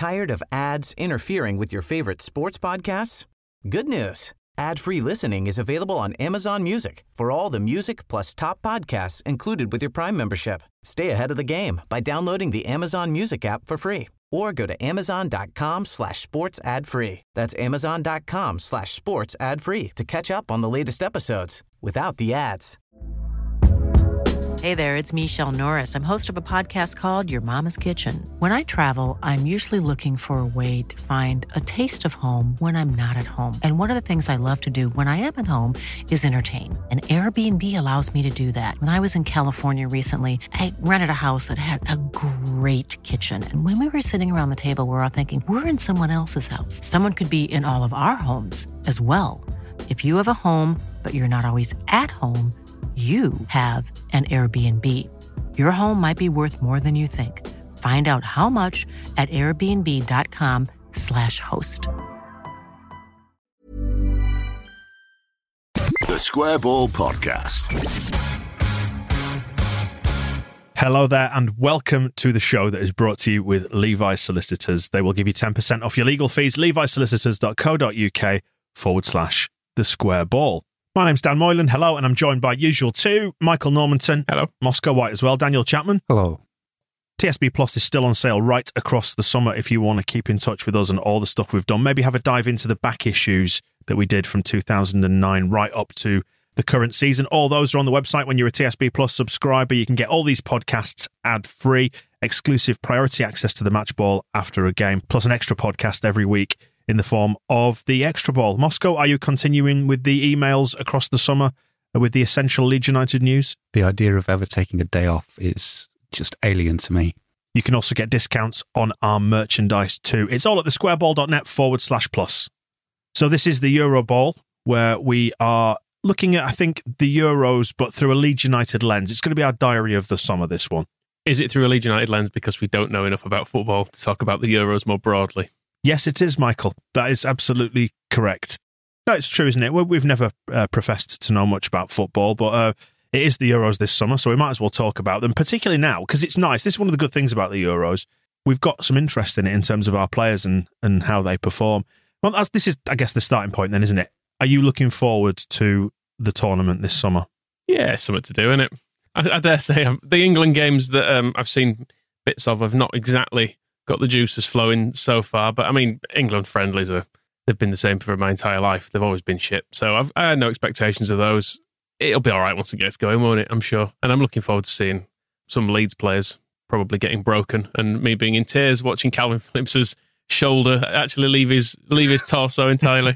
Tired of ads interfering with your favorite sports podcasts? Good news. Ad-free listening is available on Amazon Music for all the music plus top podcasts included with your Prime membership. Stay ahead of the game by downloading the Amazon Music app for free or go to amazon.com/sports ad free. That's amazon.com/sports ad free to catch up on the latest episodes without the ads. Hey there, it's Michelle Norris. I'm host of a podcast called Your Mama's Kitchen. When I travel, I'm usually looking for a way to find a taste of home when I'm not at home. And one of the things I love to do when I am at home is entertain. And Airbnb allows me to do that. When I was in California recently, I rented a house that had a great kitchen. And when we were sitting around the table, we're all thinking, we're in someone else's house. Someone could be in all of our homes as well. If you have a home, but you're not always at home, you have an Airbnb. Your home might be worth more than you think. Find out how much at airbnb.com/host. The Square Ball Podcast. Hello there and welcome to the show that is brought to you with Levi's Solicitors. They will give you 10% off your legal fees. levisolicitors.co.uk/the Square Ball. My name's Dan Moylan. Hello, and I'm joined by usual two, Michael Normanton. Hello. Moscow White as well. Daniel Chapman. Hello. TSB Plus is still on sale right across the summer if you want to keep in touch with us and all the stuff we've done. Maybe have a dive into the back issues that we did from 2009 right up to the current season. All those are on the website. When you're a TSB Plus subscriber, you can get all these podcasts ad-free, exclusive priority access to the match ball after a game, plus an extra podcast every week in the form of the Extra Ball. Moscow, are you continuing with the emails across the summer with the essential Leeds United news? The idea of ever taking a day off is just alien to me. You can also get discounts on our merchandise too. It's all at thesquareball.net/plus. So this is the Euro Ball, where we are looking at, I think, the Euros, but through a Leeds United lens. It's going to be our diary of the summer, this one. Is it through a Leeds United lens because we don't know enough about football to talk about the Euros more broadly? Yes, it is, Michael. That is absolutely correct. No, it's true, isn't it? We've never professed to know much about football, but it is the Euros this summer, so we might as well talk about them, particularly now, because it's nice. This is one of the good things about the Euros. We've got some interest in it in terms of our players and how they perform. Well, this is, I guess, the starting point then, isn't it? Are you looking forward to the tournament this summer? Yeah, something to do, innit? I dare say the England games that I've seen bits of have not exactly got the juices flowing so far, but I mean, England friendlies they've been the same for my entire life. They've always been shit, so I had no expectations of those. It'll be all right once it gets going, won't it? I'm sure, and I'm looking forward to seeing some Leeds players probably getting broken, and me being in tears watching Calvin Phillips's shoulder actually leave his torso entirely.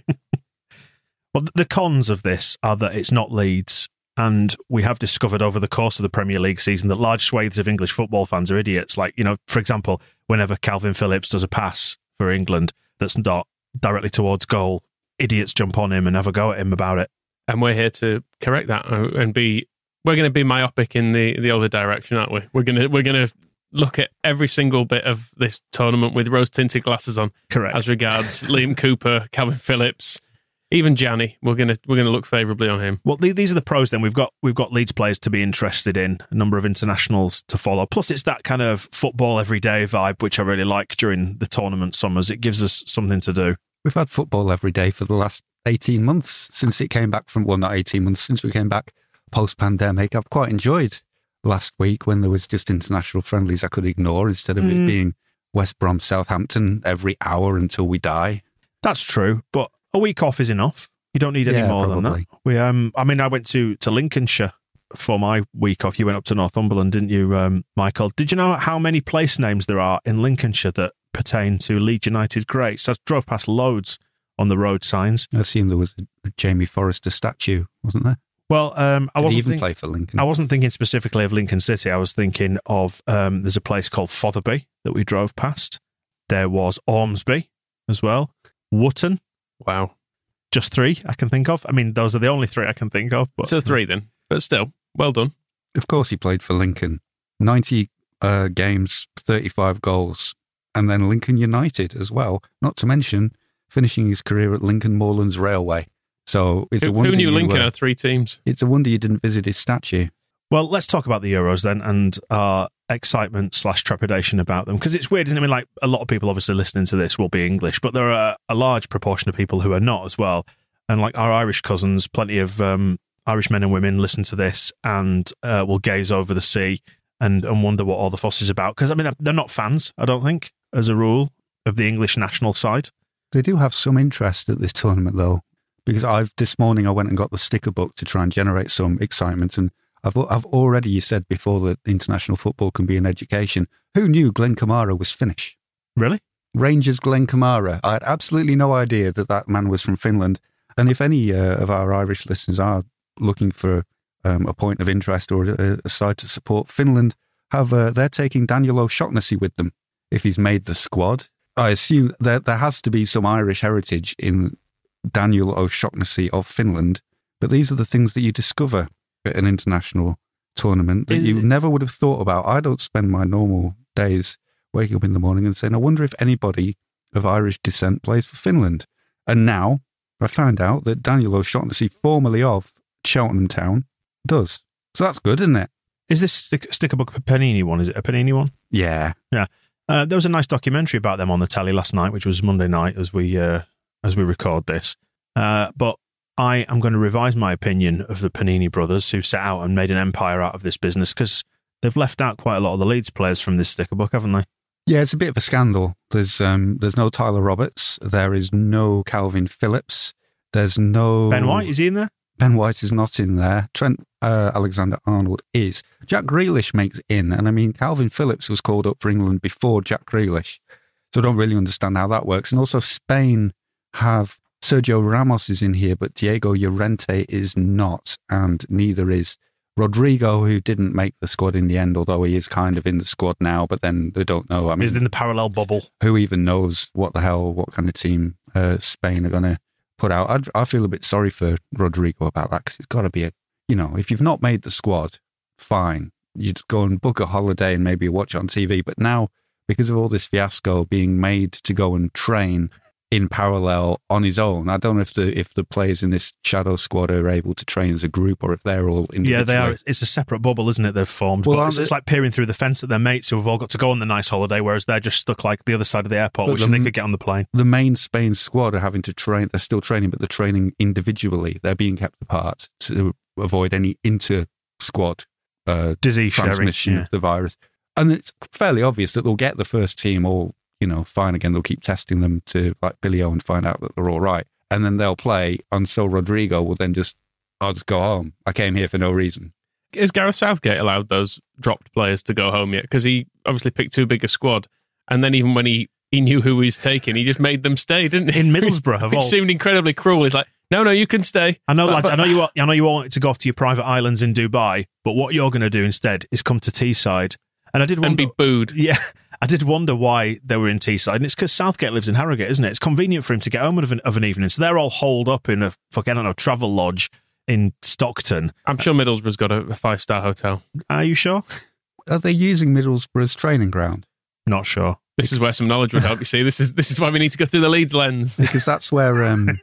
Well, the cons of this are that it's not Leeds. And we have discovered over the course of the Premier League season that large swathes of English football fans are idiots. Like, for example, whenever Calvin Phillips does a pass for England that's not directly towards goal, idiots jump on him and have a go at him about it. And we're here to correct that and we're going to be myopic in the other direction, aren't we? We're going to look at every single bit of this tournament with rose-tinted glasses on. Correct. As regards Liam Cooper, Calvin Phillips, even Gianni, we're gonna look favourably on him. Well, these are the pros. Then we've got Leeds players to be interested in, a number of internationals to follow. Plus, it's that kind of football everyday vibe which I really like during the tournament summers. It gives us something to do. We've had football every day for the last 18 months since it came back from, well, not 18 months, since we came back post-pandemic. I've quite enjoyed last week when there was just international friendlies I could ignore instead of it being West Brom, Southampton every hour until we die. That's true, but a week off is enough. You don't need any more probably. than that. I went to Lincolnshire for my week off. You went up to Northumberland, didn't you, Michael? Did you know how many place names there are in Lincolnshire that pertain to Leeds United greats? I drove past loads on the road signs. I assume there was a Jamie Forrester statue, wasn't there? Well, Did he even play for Lincoln? I wasn't thinking specifically of Lincoln City. I was thinking of there's a place called Fotherby that we drove past. There was Ormsby as well. Wootton. Wow. Just three I can think of. I mean, those are the only three I can think of. But, so three then, but still, well done. Of course he played for Lincoln. 90 games, 35 goals, and then Lincoln United as well. Not to mention finishing his career at Lincoln Moorlands Railway. So it's a wonder. Who knew Lincoln had three teams? It's a wonder you didn't visit his statue. Well, let's talk about the Euros then and our excitement/trepidation about them, because it's weird, isn't it? I mean, like, a lot of people obviously listening to this will be English, but there are a large proportion of people who are not as well. And like our Irish cousins, plenty of Irish men and women listen to this and will gaze over the sea and wonder what all the fuss is about. Because, I mean, they're not fans, I don't think, as a rule, of the English national side. They do have some interest at this tournament, though, because this morning I went and got the sticker book to try and generate some excitement. And I've already, you said before that international football can be an education. Who knew Glenn Kamara was Finnish? Really? Rangers Glenn Kamara. I had absolutely no idea that man was from Finland. And if any of our Irish listeners are looking for a point of interest or a side to support, Finland they're taking Daniel O'Shaughnessy with them if he's made the squad. I assume that there has to be some Irish heritage in Daniel O'Shaughnessy of Finland, but these are the things that you discover at an international tournament that you never would have thought about. I don't spend my normal days waking up in the morning and saying, I wonder if anybody of Irish descent plays for Finland. And now I found out that Daniel O'Shaughnessy, formerly of Cheltenham Town, does. So that's good, isn't it? Is this sticker book a Panini one? Is it a Panini one? Yeah. Yeah. There was a nice documentary about them on the telly last night, which was Monday night as we record this. But I am going to revise my opinion of the Panini brothers, who set out and made an empire out of this business, because they've left out quite a lot of the Leeds players from this sticker book, haven't they? Yeah, it's a bit of a scandal. There's no Tyler Roberts. There is no Calvin Phillips. There's no... Ben White, is he in there? Ben White is not in there. Trent Alexander-Arnold is. Jack Grealish makes in. And I mean, Calvin Phillips was called up for England before Jack Grealish. So I don't really understand how that works. And also Spain have... Sergio Ramos is in here, but Diego Llorente is not. And neither is Rodrigo, who didn't make the squad in the end, although he is kind of in the squad now, but then they don't know. I mean, he's in the parallel bubble. Who even knows what kind of team Spain are going to put out? I feel a bit sorry for Rodrigo about that, because it's got to be if you've not made the squad, fine. You'd go and book a holiday and maybe watch it on TV. But now, because of all this fiasco, being made to go and train in parallel on his own. I don't know if the players in this shadow squad are able to train as a group or if they're all individually. Yeah, they are. It's a separate bubble, isn't it, they've formed? Well, it's like peering through the fence at their mates who have all got to go on the nice holiday, whereas they're just stuck like the other side of the airport, wishing they could get on the plane. The main Spain squad are having to train. They're still training, but they're training individually. They're being kept apart to avoid any inter-squad disease transmission of the virus. And it's fairly obvious that they'll get the first team all fine again. They'll keep testing them to like Billy O and find out that they're all right. And then they'll play. And so Rodrigo will then I'll just go home. I came here for no reason. Is Gareth Southgate allowed those dropped players to go home yet? Because he obviously picked too big a squad. And then even when he knew who he was taking, he just made them stay, didn't he? In Middlesbrough. Which seemed incredibly cruel. He's like, no, you can stay. I know, I know you all wanted to go off to your private islands in Dubai, but what you're going to do instead is come to Teesside. And I did wonder, and be booed. Yeah, I did wonder why they were in Teesside, and it's because Southgate lives in Harrogate, isn't it? It's convenient for him to get home of an evening, so they're all holed up in a travel lodge in Stockton. I'm sure Middlesbrough's got a 5-star hotel. Are you sure? Are they using Middlesbrough's training ground? Not sure. This is where some knowledge would help. You see, this is why we need to go through the Leeds lens, because that's where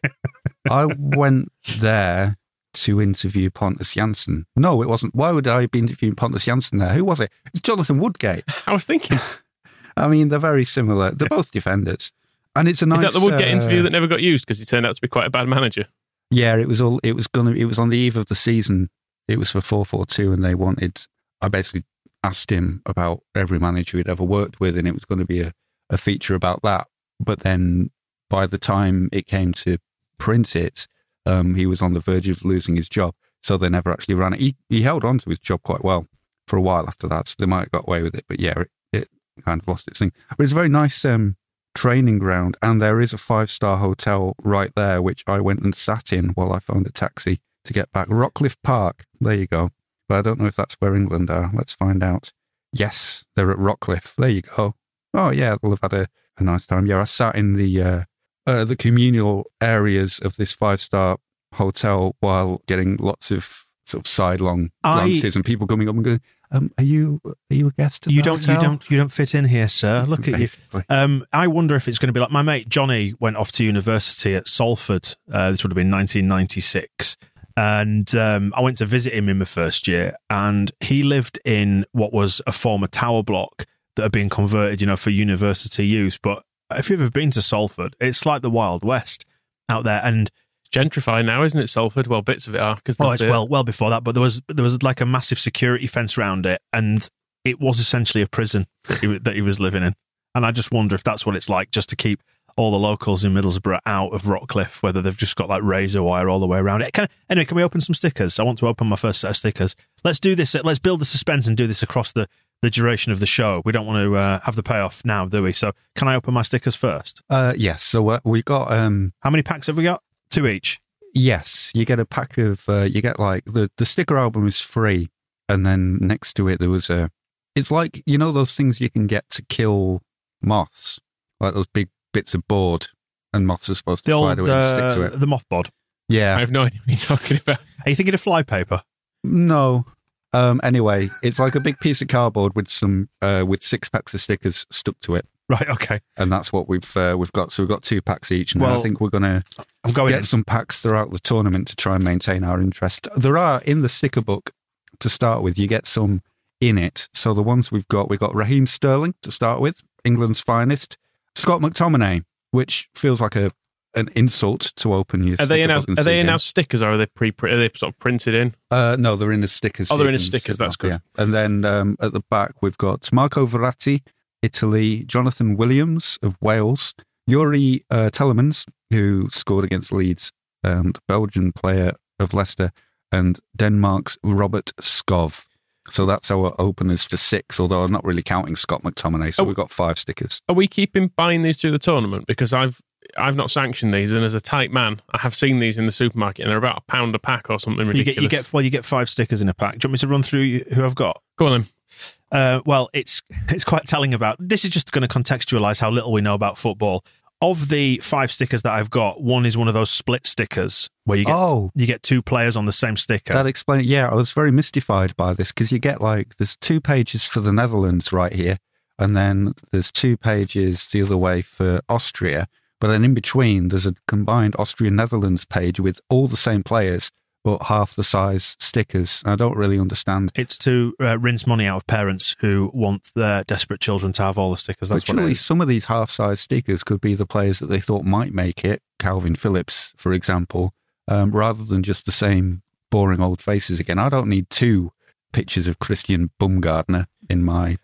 I went there to interview Pontus Jansson. No, it wasn't. Why would I be interviewing Pontus Jansson there? Who was it? It's Jonathan Woodgate. I was thinking. I mean, they're very similar. They're both defenders. And it's a nice... Is that the Woodgate interview that never got used because he turned out to be quite a bad manager? Yeah, it was on the eve of the season. It was for 4-4-2 and they wanted... I basically asked him about every manager he'd ever worked with and it was going to be a feature about that. But then by the time it came to print it, he was on the verge of losing his job, so they never actually ran it. He held on to his job quite well for a while after that, so they might have got away with it. But yeah, it kind of lost its thing. But it's a very nice training ground, and there is a 5-star hotel right there, which I went and sat in while I found a taxi to get back. Rockcliffe Park, there you go. But I don't know if that's where England are. Let's find out. Yes, they're at Rockcliffe. There you go. Oh yeah, they'll have had a nice time. Yeah, I sat in the communal areas of this 5-star hotel while getting lots of sort of sidelong glances and people coming up and going, "Are you a guest? You don't fit in here, sir. Look at you." I wonder if it's going to be like my mate Johnny went off to university at Salford. This would have been 1996, And I went to visit him in my first year, and he lived in what was a former tower block that had been converted, for university use. But if you've ever been to Salford, it's like the Wild West out there. And it's gentrified now, isn't it, Salford? Well, bits of it are. It's well before that. But there was like a massive security fence around it, and it was essentially a prison that he was living in. And I just wonder if that's what it's like, just to keep all the locals in Middlesbrough out of Rockcliffe, whether they've just got like razor wire all the way around it. Anyway, can we open some stickers? I want to open my first set of stickers. Let's do this. Let's build the suspense and do this across the duration of the show. We don't want to have the payoff now, do we? So can I open my stickers first? Yes. So we got... How many packs have we got? 2 each? Yes. You get a pack of... you get like... The sticker album is free. And then next to it, there was a... It's like, those things you can get to kill moths? Like those big bits of board, and moths are supposed to fly to it and stick to it. The moth bod. Yeah. I have no idea what you're talking about. Are you thinking of flypaper? No. Anyway, it's like a big piece of cardboard with some with 6 packs of stickers stuck to it. Right. Okay. And that's what we've got. So we've got 2 packs each, and I think we're going to get some packs throughout the tournament to try and maintain our interest. There are in the sticker book to start with. You get some in it. So the ones we've got Raheem Sterling to start with, England's finest. Scott McTominay, which feels like an insult to open your. Are they in our stickers, or are they Are they sort of printed in? No, they're in the stickers. Oh, they're in the stickers. That's good. Yeah. And then at the back we've got Marco Verratti, Italy, Jonathan Williams of Wales, Yuri Telemans, who scored against Leeds, the Belgian player of Leicester, and Denmark's Robert Skov. So that's our openers for 6, although I'm not really counting Scott McTominay. So we've got 5 stickers. Are we keeping buying these through the tournament? Because I've not sanctioned these, and as a tight man, I have seen these in the supermarket, and they're about £1 a pack or something ridiculous. You get 5 stickers in a pack. Do you want me to run through who I've got? Go on then. Well, it's quite telling about. This is just going to contextualise how little we know about football. Of the 5 stickers that I've got, one is one of those split stickers where you get 2 players on the same sticker. That explains. Yeah, I was very mystified by this because you get there's 2 pages for the Netherlands right here, and then there's 2 pages the other way for Austria. But then in between, there's a combined Austria-Netherlands page with all the same players, but half the size stickers. I don't really understand. It's to rinse money out of parents who want their desperate children to have all the stickers. That's what it is. Some of these half-size stickers could be the players that they thought might make it, Calvin Phillips, for example, rather than just the same boring old faces again. I don't need 2 pictures of Christian Baumgartner in my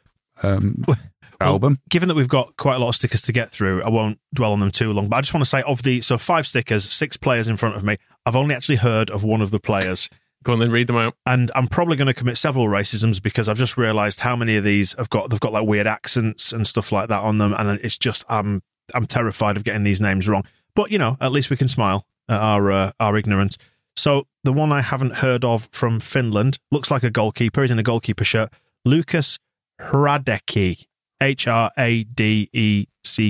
album. Given that we've got quite a lot of stickers to get through, I won't dwell on them too long, but I just want to say, so 5 stickers, 6 players in front of me, I've only actually heard of one of the players. Go on then, read them out. And I'm probably going to commit several racisms because I've just realised how many of these they've got like weird accents and stuff like that on them, and it's just I'm terrified of getting these names wrong. But at least we can smile at our ignorance. So the one I haven't heard of from Finland looks like a goalkeeper. He's in a goalkeeper shirt. Lucas Hradecki, Hradecky,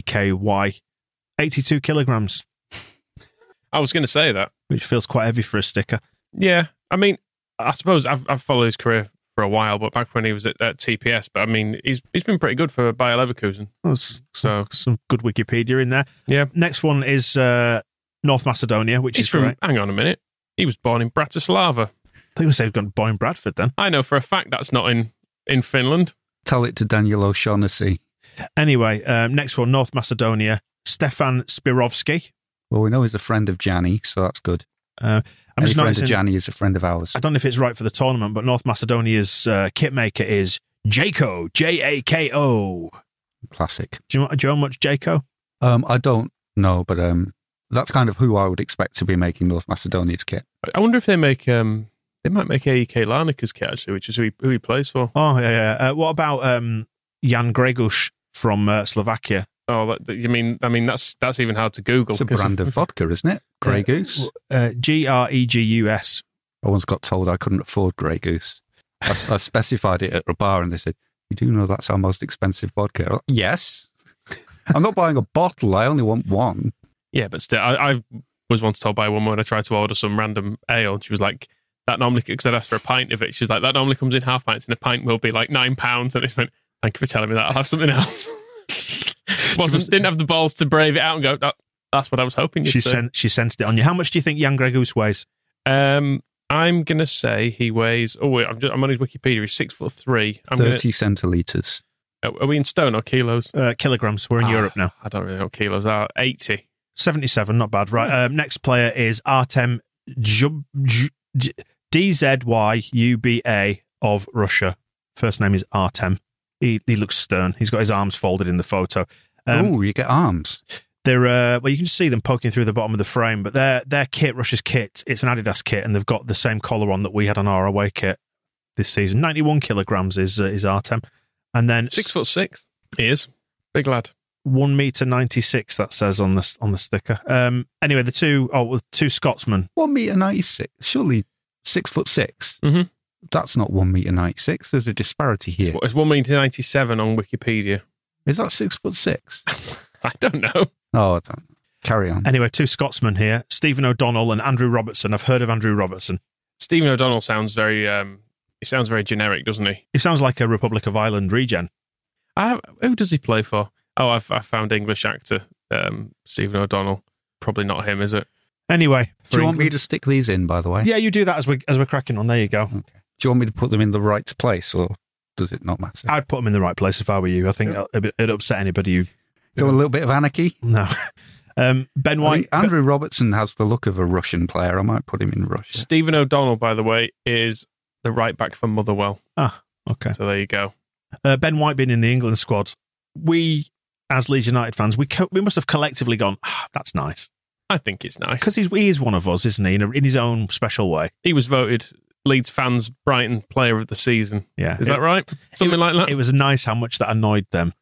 82 kilograms. I was going to say that, which feels quite heavy for a sticker. Yeah, I mean, I suppose I've followed his career for a while, but back when he was at TPS. But I mean, he's been pretty good for Bayer Leverkusen. So some good Wikipedia in there. Yeah. Next one is North Macedonia, which is great. Hang on a minute. He was born in Bratislava. I think we said born in Bradford then. I know for a fact that's not in Finland. Tell it to Daniel O'Shaughnessy. Anyway, next one, North Macedonia, Stefan Spirovsky. Well, we know he's a friend of Gianni, so that's good. I'm just friend of Gianni is a friend of ours. I don't know if it's right for the tournament, but North Macedonia's kit maker is Jako, Jako. Classic. Do you know much Jako? I don't know, but that's kind of who I would expect to be making North Macedonia's kit. I wonder if they make... They might make AEK Larnaca's kit, actually, which is who he plays for. Oh, yeah. What about Jan Greguš from Slovakia? Oh, you mean that's even hard to Google. It's a brand of vodka, isn't it? Grey Goose. Gregus. I once got told I couldn't afford Grey Goose. I specified it at a bar, and they said, "You do know that's our most expensive vodka?" Like, yes. I'm not buying a bottle. I only want one. Yeah, but still, I was once told by a woman when I tried to order some random ale, and she was like, "That normally," because I'd asked for a pint of it. She's like, "That normally comes in half pints, and a pint will be like £9." And it went, "Thank you for telling me that. I'll have something else." Didn't have the balls to brave it out and go, that's what I was hoping you'd say. She sensed it on you. How much do you think Jan Gregus weighs? I'm going to say he weighs... Oh, wait, I'm on his Wikipedia. He's 6'3". 30 centilitres. Are we in stone or kilos? Kilograms. We're in Europe now. I don't really know what kilos are. 80. 77, not bad. Right. Next player is Artem DZYUBA of Russia. First name is Artem. He looks stern. He's got his arms folded in the photo. You get arms. They're well, you can see them poking through the bottom of the frame, but their kit, Russia's kit, it's an Adidas kit, and they've got the same collar on that we had on our away kit this season. 91 kilograms is Artem, and then 6'6". He is big lad. 1.96 that says on the sticker. Anyway, the two Scotsmen. 1.96 m. Surely 6'6". Mm-hmm. That's not 1.96 m. There's a disparity here. It's 1.97 on Wikipedia. Is that 6'6"? I don't know. Oh, I don't. Carry on. Anyway, two Scotsmen here, Stephen O'Donnell and Andrew Robertson. I've heard of Andrew Robertson. Stephen O'Donnell sounds very generic, doesn't he? He sounds like a Republic of Ireland regen. Who does he play for? Oh, I found English actor Stephen O'Donnell. Probably not him, is it? Anyway, do you want me to stick these in, by the way? Yeah, you do that as we're cracking on. There you go. Okay. Do you want me to put them in the right place, or does it not matter? I'd put them in the right place if I were you. I think it'd upset anybody who... Go a little bit of anarchy? No. Ben White... Andrew Robertson has the look of a Russian player. I might put him in Russia. Stephen O'Donnell, by the way, is the right back for Motherwell. Ah, okay. So there you go. Ben White being in the England squad, we, as Leeds United fans, we must have collectively gone, that's nice. I think it's nice. Because he is one of us, isn't he, in his own special way. He was voted Leeds fans' Brighton Player of the Season. Yeah. Is that right? Something like that? It was nice how much that annoyed them.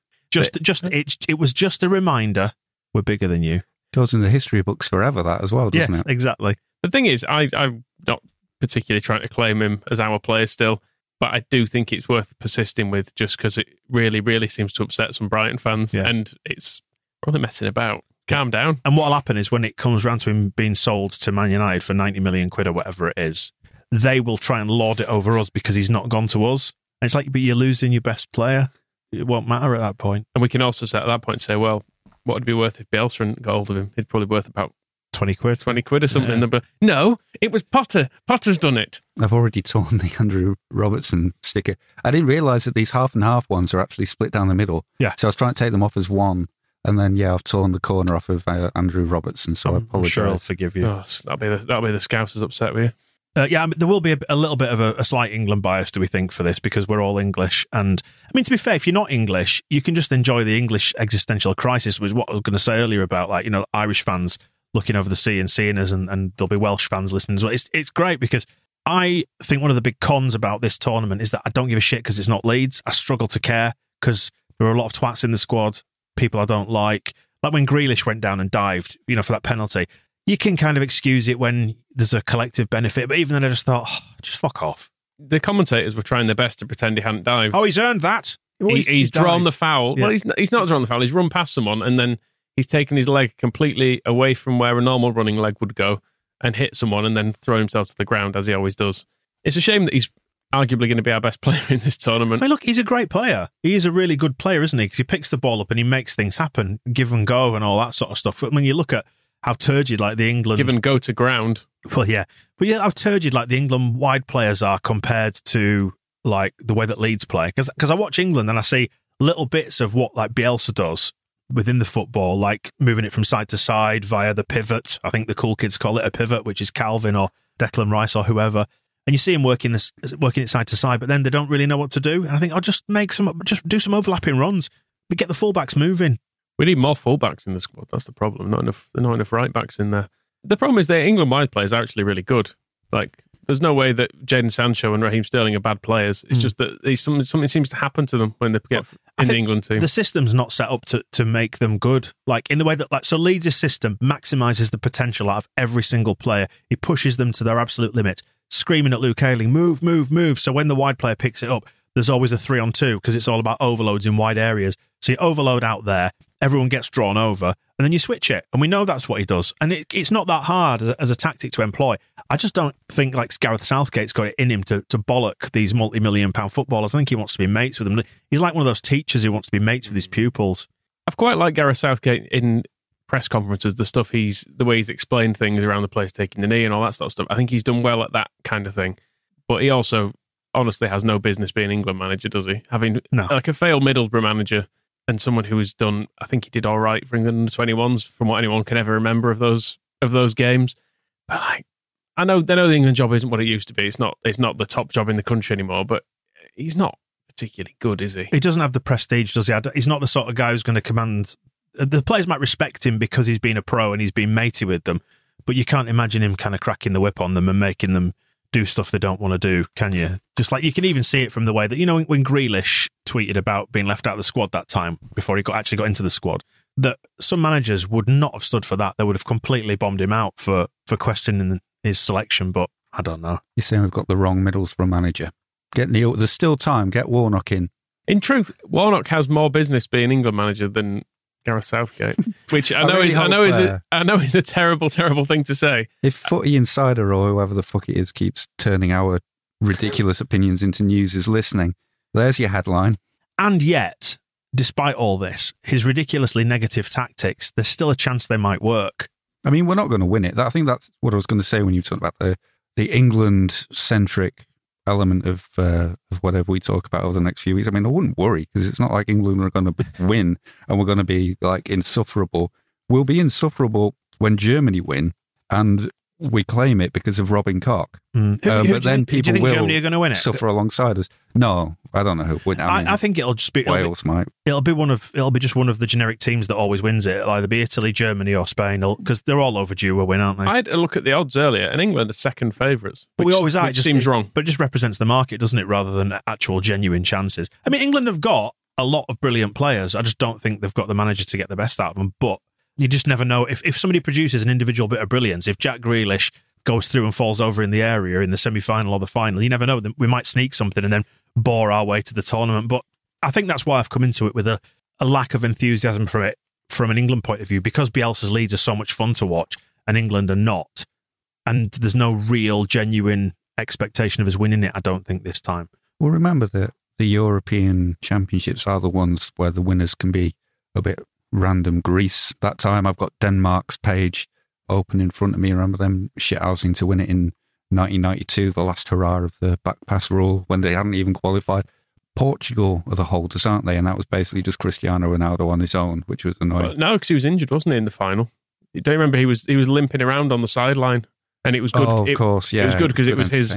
It was just a reminder, we're bigger than you. Goes in the history books forever, that as well, doesn't it? Yes, exactly. The thing is, I'm not particularly trying to claim him as our player still, but I do think it's worth persisting with just because it really, really seems to upset some Brighton fans, and it's really messing about. Calm down. And what'll happen is when it comes round to him being sold to Man United for 90 million quid or whatever it is, they will try and lord it over us because he's not gone to us. And it's like, but you're losing your best player. It won't matter at that point. And we can also at that point say, well, what would it be worth if Bielsa hadn't got hold of him? He'd probably worth about 20 quid. 20 quid or something. Yeah. No, it was Potter. Potter's done it. I've already torn the Andrew Robertson sticker. I didn't realise that these half and half ones are actually split down the middle. Yeah. So I was trying to take them off as one. And then, I've torn the corner off of Andrew Robertson, so I apologise. I'm sure I'll forgive you. Oh, that'll be the Scousers upset with you. There will be a little bit of a slight England bias, do we think, for this, because we're all English. And, I mean, to be fair, if you're not English, you can just enjoy the English existential crisis, was what I was going to say earlier about, Irish fans looking over the sea and seeing us, and there'll be Welsh fans listening as well. It's great because I think one of the big cons about this tournament is that I don't give a shit because it's not Leeds. I struggle to care because there are a lot of twats in the squad, people I don't like. Like when Grealish went down and dived, for that penalty. You can kind of excuse it when there's a collective benefit, but even then I just thought, just fuck off. The commentators were trying their best to pretend he hadn't dived. Oh, he's earned that. He's drawn the foul. Yeah. Well, he's not drawn the foul. He's run past someone and then he's taken his leg completely away from where a normal running leg would go and hit someone and then thrown himself to the ground, as he always does. It's a shame that he's arguably going to be our best player in this tournament. I mean, look, he's a great player. He is a really good player, isn't he? Because he picks the ball up and he makes things happen, give and go and all that sort of stuff. I mean, you look at how turgid the England... Give and go to ground. Well, yeah. But how turgid the England wide players are compared to the way that Leeds play. Because I watch England and I see little bits of what Bielsa does within the football, like moving it from side to side via the pivot. I think the cool kids call it a pivot, which is Calvin or Declan Rice or whoever. And you see him working it side to side, but then they don't really know what to do. And I think I'll just do some overlapping runs. We get the fullbacks moving. We need more fullbacks in the squad. That's the problem. Not enough right backs in there. The problem is that England wide players are actually really good. There's no way that Jadon Sancho and Raheem Sterling are bad players. It's just that something seems to happen to them when they get in the England team. The system's not set up to make them good. In the way that so Leeds' system maximises the potential out of every single player. It pushes them to their absolute limit, screaming at Luke Ayling, move, move, move. So when the wide player picks it up, there's always a 3-on-2 because it's all about overloads in wide areas. So you overload out there, everyone gets drawn over, and then you switch it. And we know that's what he does. And it's not that hard as a tactic to employ. I just don't think Gareth Southgate's got it in him to bollock these multi-million-pound footballers. I think he wants to be mates with them. He's like one of those teachers who wants to be mates with his pupils. I've quite liked Gareth Southgate in press conferences, the way he's explained things around the place, taking the knee and all that sort of stuff. I think he's done well at that kind of thing. But he also honestly has no business being England manager, does he? Having like a failed Middlesbrough manager and someone who has done, I think he did all right for England under 21s from what anyone can ever remember of those games. But like, I know the England job isn't what it used to be. It's not the top job in the country anymore, but he's not particularly good, is he? He doesn't have the prestige, does he? He's not the sort of guy who's going to command... The players might respect him because he's been a pro and he's been matey with them, but you can't imagine him kind of cracking the whip on them and making them do stuff they don't want to do, can you? Just like you can even see it from the way that, you know, when Grealish tweeted about being left out of the squad that time before he actually got into the squad, that some managers would not have stood for that. They would have completely bombed him out for questioning his selection, but I don't know. You're saying we've got the wrong Middlesbrough manager. There's still time. Get Warnock in. In truth, Warnock has more business being England manager than Gareth Southgate, which I know is a terrible, terrible thing to say. If Footy Insider or whoever the fuck it is keeps turning our ridiculous opinions into news is listening, there's your headline. And yet, despite all this, his ridiculously negative tactics, there's still a chance they might work. I mean, we're not going to win it. I think that's what I was going to say when you talked about the England-centric element of whatever we talk about over the next few weeks. I mean, I wouldn't worry because it's not like England are going to win and we're going to be like insufferable. We'll be insufferable when Germany win and we claim it because of Robin Koch. But then people will Germany are going to win it? Suffer alongside us. No, I don't know who win. I think it'll just be Wales might. It'll be just one of the generic teams that always wins it. It'll either be Italy, Germany, or Spain, because they're all overdue a win, aren't they? I had a look at the odds earlier, and England are second favourites. But we always are. Which seems wrong. But it just represents the market, doesn't it, rather than actual genuine chances. I mean, England have got a lot of brilliant players. I just don't think they've got the manager to get the best out of them. But you just never know. If somebody produces an individual bit of brilliance, if Jack Grealish goes through and falls over in the area in the semi-final or the final, you never know. We might sneak something and then bore our way to the tournament. But I think that's why I've come into it with a lack of enthusiasm for it from an England point of view, because Bielsa's Leeds are so much fun to watch and England are not. And there's no real, genuine expectation of us winning it, I don't think, this time. Well, remember that the European Championships are the ones where the winners can be a bit random. Greece, that time I've got Denmark's page open in front of me. I remember them shithousing to win it in 1992, the last hurrah of the back pass rule when they hadn't even qualified. Portugal are the holders, aren't they? And that was basically just Cristiano Ronaldo on his own, which was annoying. Well, no, because he was injured, wasn't he, in the final? You don't remember he was limping around on the sideline, and it was good. Oh, of course, yeah. It was good because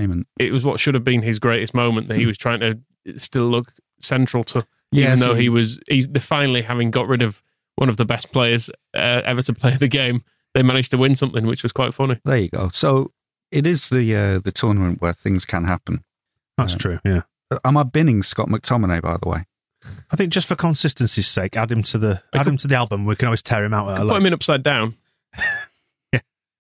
it was what should have been his greatest moment that he was trying to still look central to, even though he's finally having got rid of one of the best players ever to play the game. They managed to win something, which was quite funny. There you go. So it is the tournament where things can happen. That's true, yeah. Am I binning Scott McTominay, by the way? I think just for consistency's sake, add him to the album. We can always tear him out. Put him in upside down. Yeah.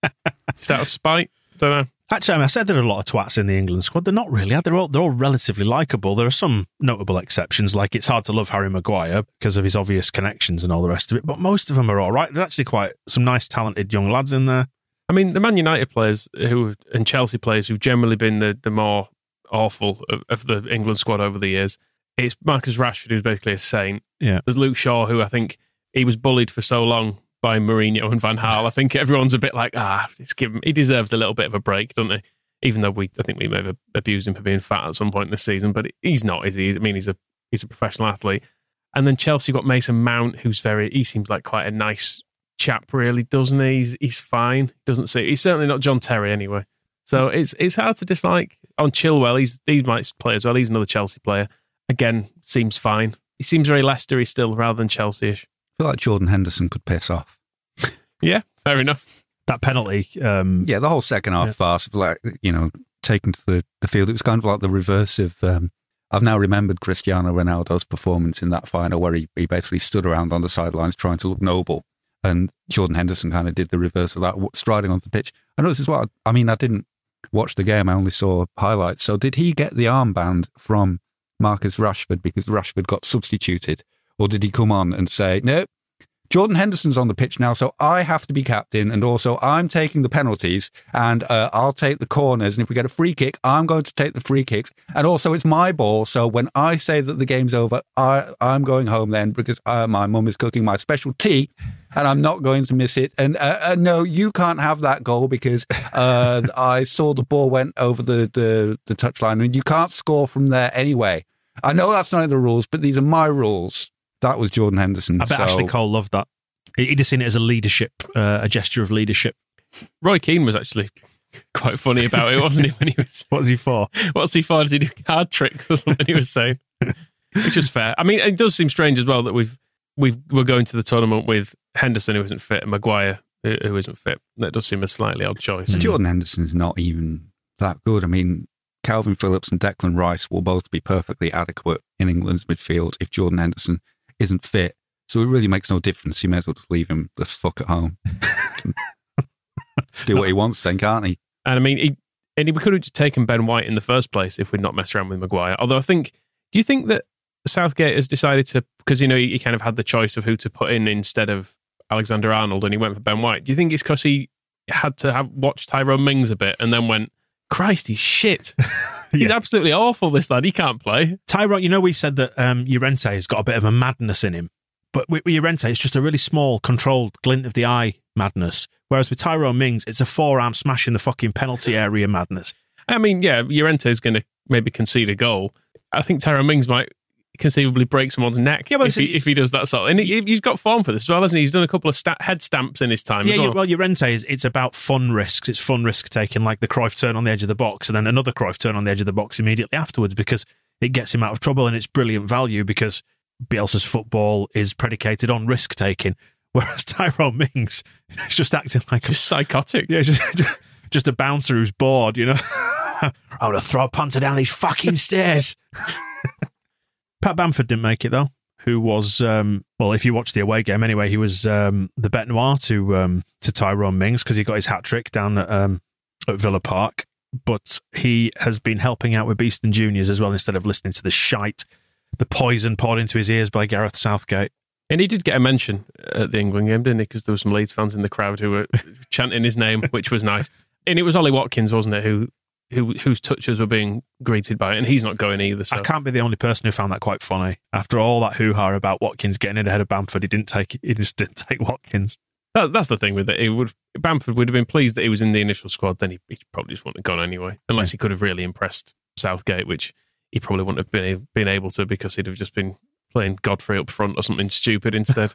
Just out of spite? Don't know. Actually, I said there are a lot of twats in the England squad. They're not really. They're all relatively likeable. There are some notable exceptions, like it's hard to love Harry Maguire because of his obvious connections and all the rest of it. But most of them are all right. There's actually quite some nice, talented young lads in there. I mean, the Man United players and Chelsea players who've generally been the more awful of the England squad over the years, it's Marcus Rashford, who's basically a saint. Yeah. There's Luke Shaw, who I think he was bullied for so long by Mourinho and Van Gaal. I think everyone's a bit like, he deserves a little bit of a break, doesn't he? Even though I think we may have abused him for being fat at some point this season, but he's not, is he? I mean, he's a professional athlete. And then Chelsea got Mason Mount, he seems like quite a nice chap, really, doesn't he? He's fine. He's certainly not John Terry anyway. So it's hard to dislike. On Chilwell, he might play as well. He's another Chelsea player. Again, seems fine. He seems very Leicester-y still rather than Chelsea-ish. I feel like Jordan Henderson could piss off. Yeah, fair enough. That penalty. The whole second half farce, taken to the field. It was kind of like the reverse of... I've now remembered Cristiano Ronaldo's performance in that final where he basically stood around on the sidelines trying to look noble. And Jordan Henderson kind of did the reverse of that, striding onto the pitch. I know this is I didn't watch the game. I only saw highlights. So did he get the armband from Marcus Rashford because Rashford got substituted? Or did he come on and say, no, Jordan Henderson's on the pitch now, so I have to be captain, and also I'm taking the penalties, and I'll take the corners, and if we get a free kick, I'm going to take the free kicks, and also it's my ball, so when I say that the game's over, I'm going home then because my mum is cooking my special tea, and I'm not going to miss it. And no, you can't have that goal because I saw the ball went over the touchline, and you can't score from there anyway. I know that's not in the rules, but these are my rules. That was Jordan Henderson. I bet Ashley Cole loved that. He'd have seen it as a gesture of leadership. Roy Keane was actually quite funny about it, wasn't he? When he was, what's he for? What's he for? Does he do card tricks or something? He was saying, which is fair. I mean, it does seem strange as well that we're going to the tournament with Henderson, who isn't fit, and Maguire, who isn't fit. That does seem a slightly odd choice. Jordan Henderson's not even that good. I mean, Calvin Phillips and Declan Rice will both be perfectly adequate in England's midfield if Jordan Henderson isn't fit. So it really makes no difference. You may as well just leave him the fuck at home. Do what he wants then, can't he? And I mean, we could have just taken Ben White in the first place if we'd not messed around with Maguire. Although do you think that Southgate has decided to, because he kind of had the choice of who to put in instead of Alexander Arnold, and he went for Ben White. Do you think it's because he had to watch Tyrone Mings a bit and then went, Christ, he's shit. He's absolutely awful, this lad. He can't play. Tyrone, we said that Llorente has got a bit of a madness in him. But with Llorente, it's just a really small, controlled, glint of the eye madness. Whereas with Tyrone Mings, it's a forearm smash in the fucking penalty area madness. I mean, yeah, Llorente is going to maybe concede a goal. I think Tyrone Mings might conceivably break someone's neck if he does that sort of. And he's got form for this as well, hasn't he? He's done a couple of head stamps in his time as well. Well, Llorente, it's about fun risks. It's fun risk taking, like the Cruyff turn on the edge of the box and then another Cruyff turn on the edge of the box immediately afterwards, because it gets him out of trouble, and it's brilliant value because Bielsa's football is predicated on risk taking. Whereas Tyrone Mings is just acting like just psychotic. Yeah, just a bouncer who's bored, I'm going to throw a punter down these fucking stairs. Pat Bamford didn't make it, though, who was, if you watch the away game anyway, he was the bête noire to Tyrone Mings because he got his hat-trick down at Villa Park. But he has been helping out with Beeston Juniors as well instead of listening to the poison poured into his ears by Gareth Southgate. And he did get a mention at the England game, didn't he? Because there were some Leeds fans in the crowd who were chanting his name, which was nice. And it was Ollie Watkins, wasn't it, whose touches were being greeted by it, and he's not going either. So. I can't be the only person who found that quite funny. After all that hoo-ha about Watkins getting in ahead of Bamford, he just didn't take Watkins. That's the thing with it. Bamford would have been pleased that he was in the initial squad, then he probably just wouldn't have gone anyway, unless he could have really impressed Southgate, which he probably wouldn't have been able to because he'd have just been playing Godfrey up front or something stupid instead.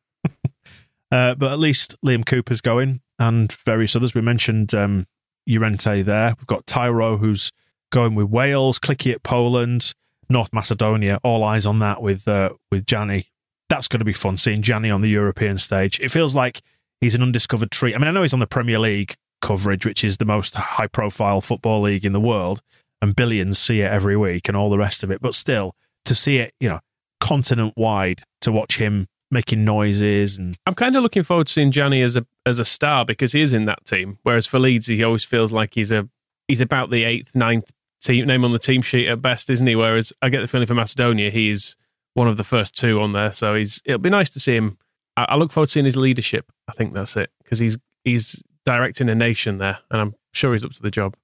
But at least Liam Cooper's going, and various others. We mentioned Llorente there. We've got Tyro, who's going with Wales, Clicky at Poland, North Macedonia. All eyes on that with Gianni. That's going to be fun, seeing Gianni on the European stage. It feels like he's an undiscovered treat. I mean, I know he's on the Premier League coverage, which is the most high-profile football league in the world, and billions see it every week and all the rest of it. But still, to see it, continent-wide, to watch him making noises. And I'm kind of looking forward to seeing Gianni as a star because he is in that team. Whereas for Leeds, he always feels like he's about the 8th, 9th name on the team sheet at best, isn't he? Whereas I get the feeling for Macedonia, he's one of the first two on there. So it'll be nice to see him. I look forward to seeing his leadership. I think that's it, because he's directing a nation there, and I'm sure he's up to the job.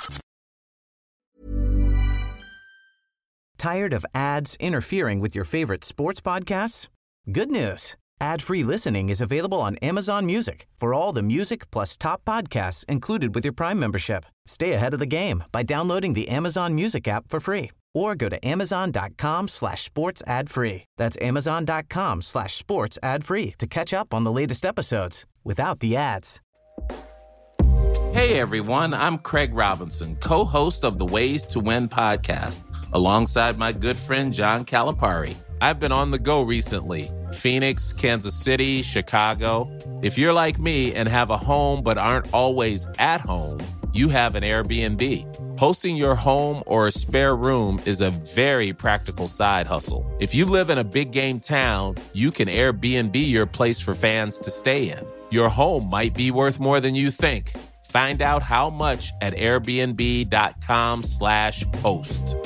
Tired of ads interfering with your favorite sports podcasts? Good news. Ad-free listening is available on Amazon Music for all the music plus top podcasts included with your Prime membership. Stay ahead of the game by downloading the Amazon Music app for free or go to amazon.com/sports ad free. That's amazon.com/sports ad free to catch up on the latest episodes without the ads. Hey everyone, I'm Craig Robinson, co-host of the Ways to Win podcast, alongside my good friend John Calipari. I've been on the go recently. Phoenix, Kansas City, Chicago. If you're like me and have a home but aren't always at home, you have an Airbnb. Hosting your home or a spare room is a very practical side hustle. If you live in a big game town, you can Airbnb your place for fans to stay in. Your home might be worth more than you think. Find out how much at airbnb.com/host.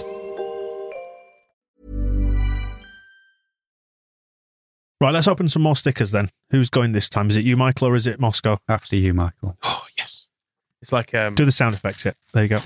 Right, let's open some more stickers then. Who's going this time? Is it you, Michael, or is it Moscow? After you, Michael. Oh, yes. It's like... Do the sound effects, yeah. There you go.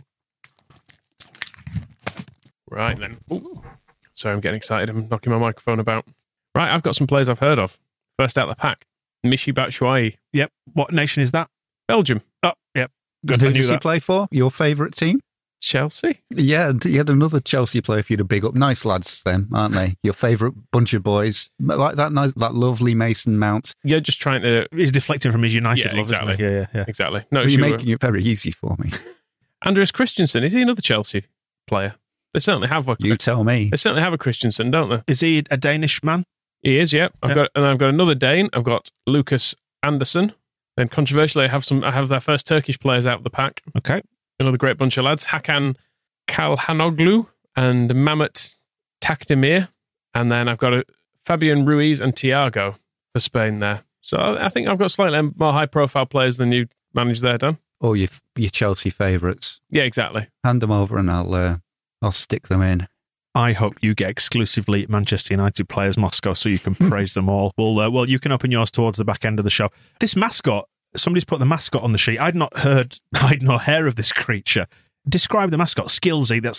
Right, then. Ooh. Sorry, I'm getting excited. I'm knocking my microphone about. Right, I've got some players I've heard of. First out the pack. Michy Batshuayi. Yep. What nation is that? Belgium. Oh, yep. Good. Who I knew does he that. play for? Your favourite team? Chelsea. Yeah, you had another Chelsea player for you to big up. Nice lads, then, aren't they? Your favourite bunch of boys, like that lovely Mason Mount. You're just trying to... He's deflecting from his United love, exactly. isn't he? Yeah. Exactly. No, Well, you're making it very easy for me. Andreas Christensen, is he another Chelsea player? They certainly have a... You tell me. They certainly have a Christensen, don't they? Is he a Danish man? He is, yeah. I've got another Dane. I've got Lucas Anderson. Then controversially, I have their first Turkish players out of the pack. Okay. Another great bunch of lads. Hakan Kalhanoglu and Mamet Takdemir. And then I've got Fabian Ruiz and Thiago for Spain there. So I think I've got slightly more high-profile players than you managed there, Dan. Or your Chelsea favourites. Yeah, exactly. Hand them over and I'll stick them in. I hope you get exclusively Manchester United players, Moscow, so you can praise them all. Well, you can open yours towards the back end of the show. This mascot, somebody's put the mascot on the sheet. I'd not heard of this creature. Describe the mascot. Skillsy, that's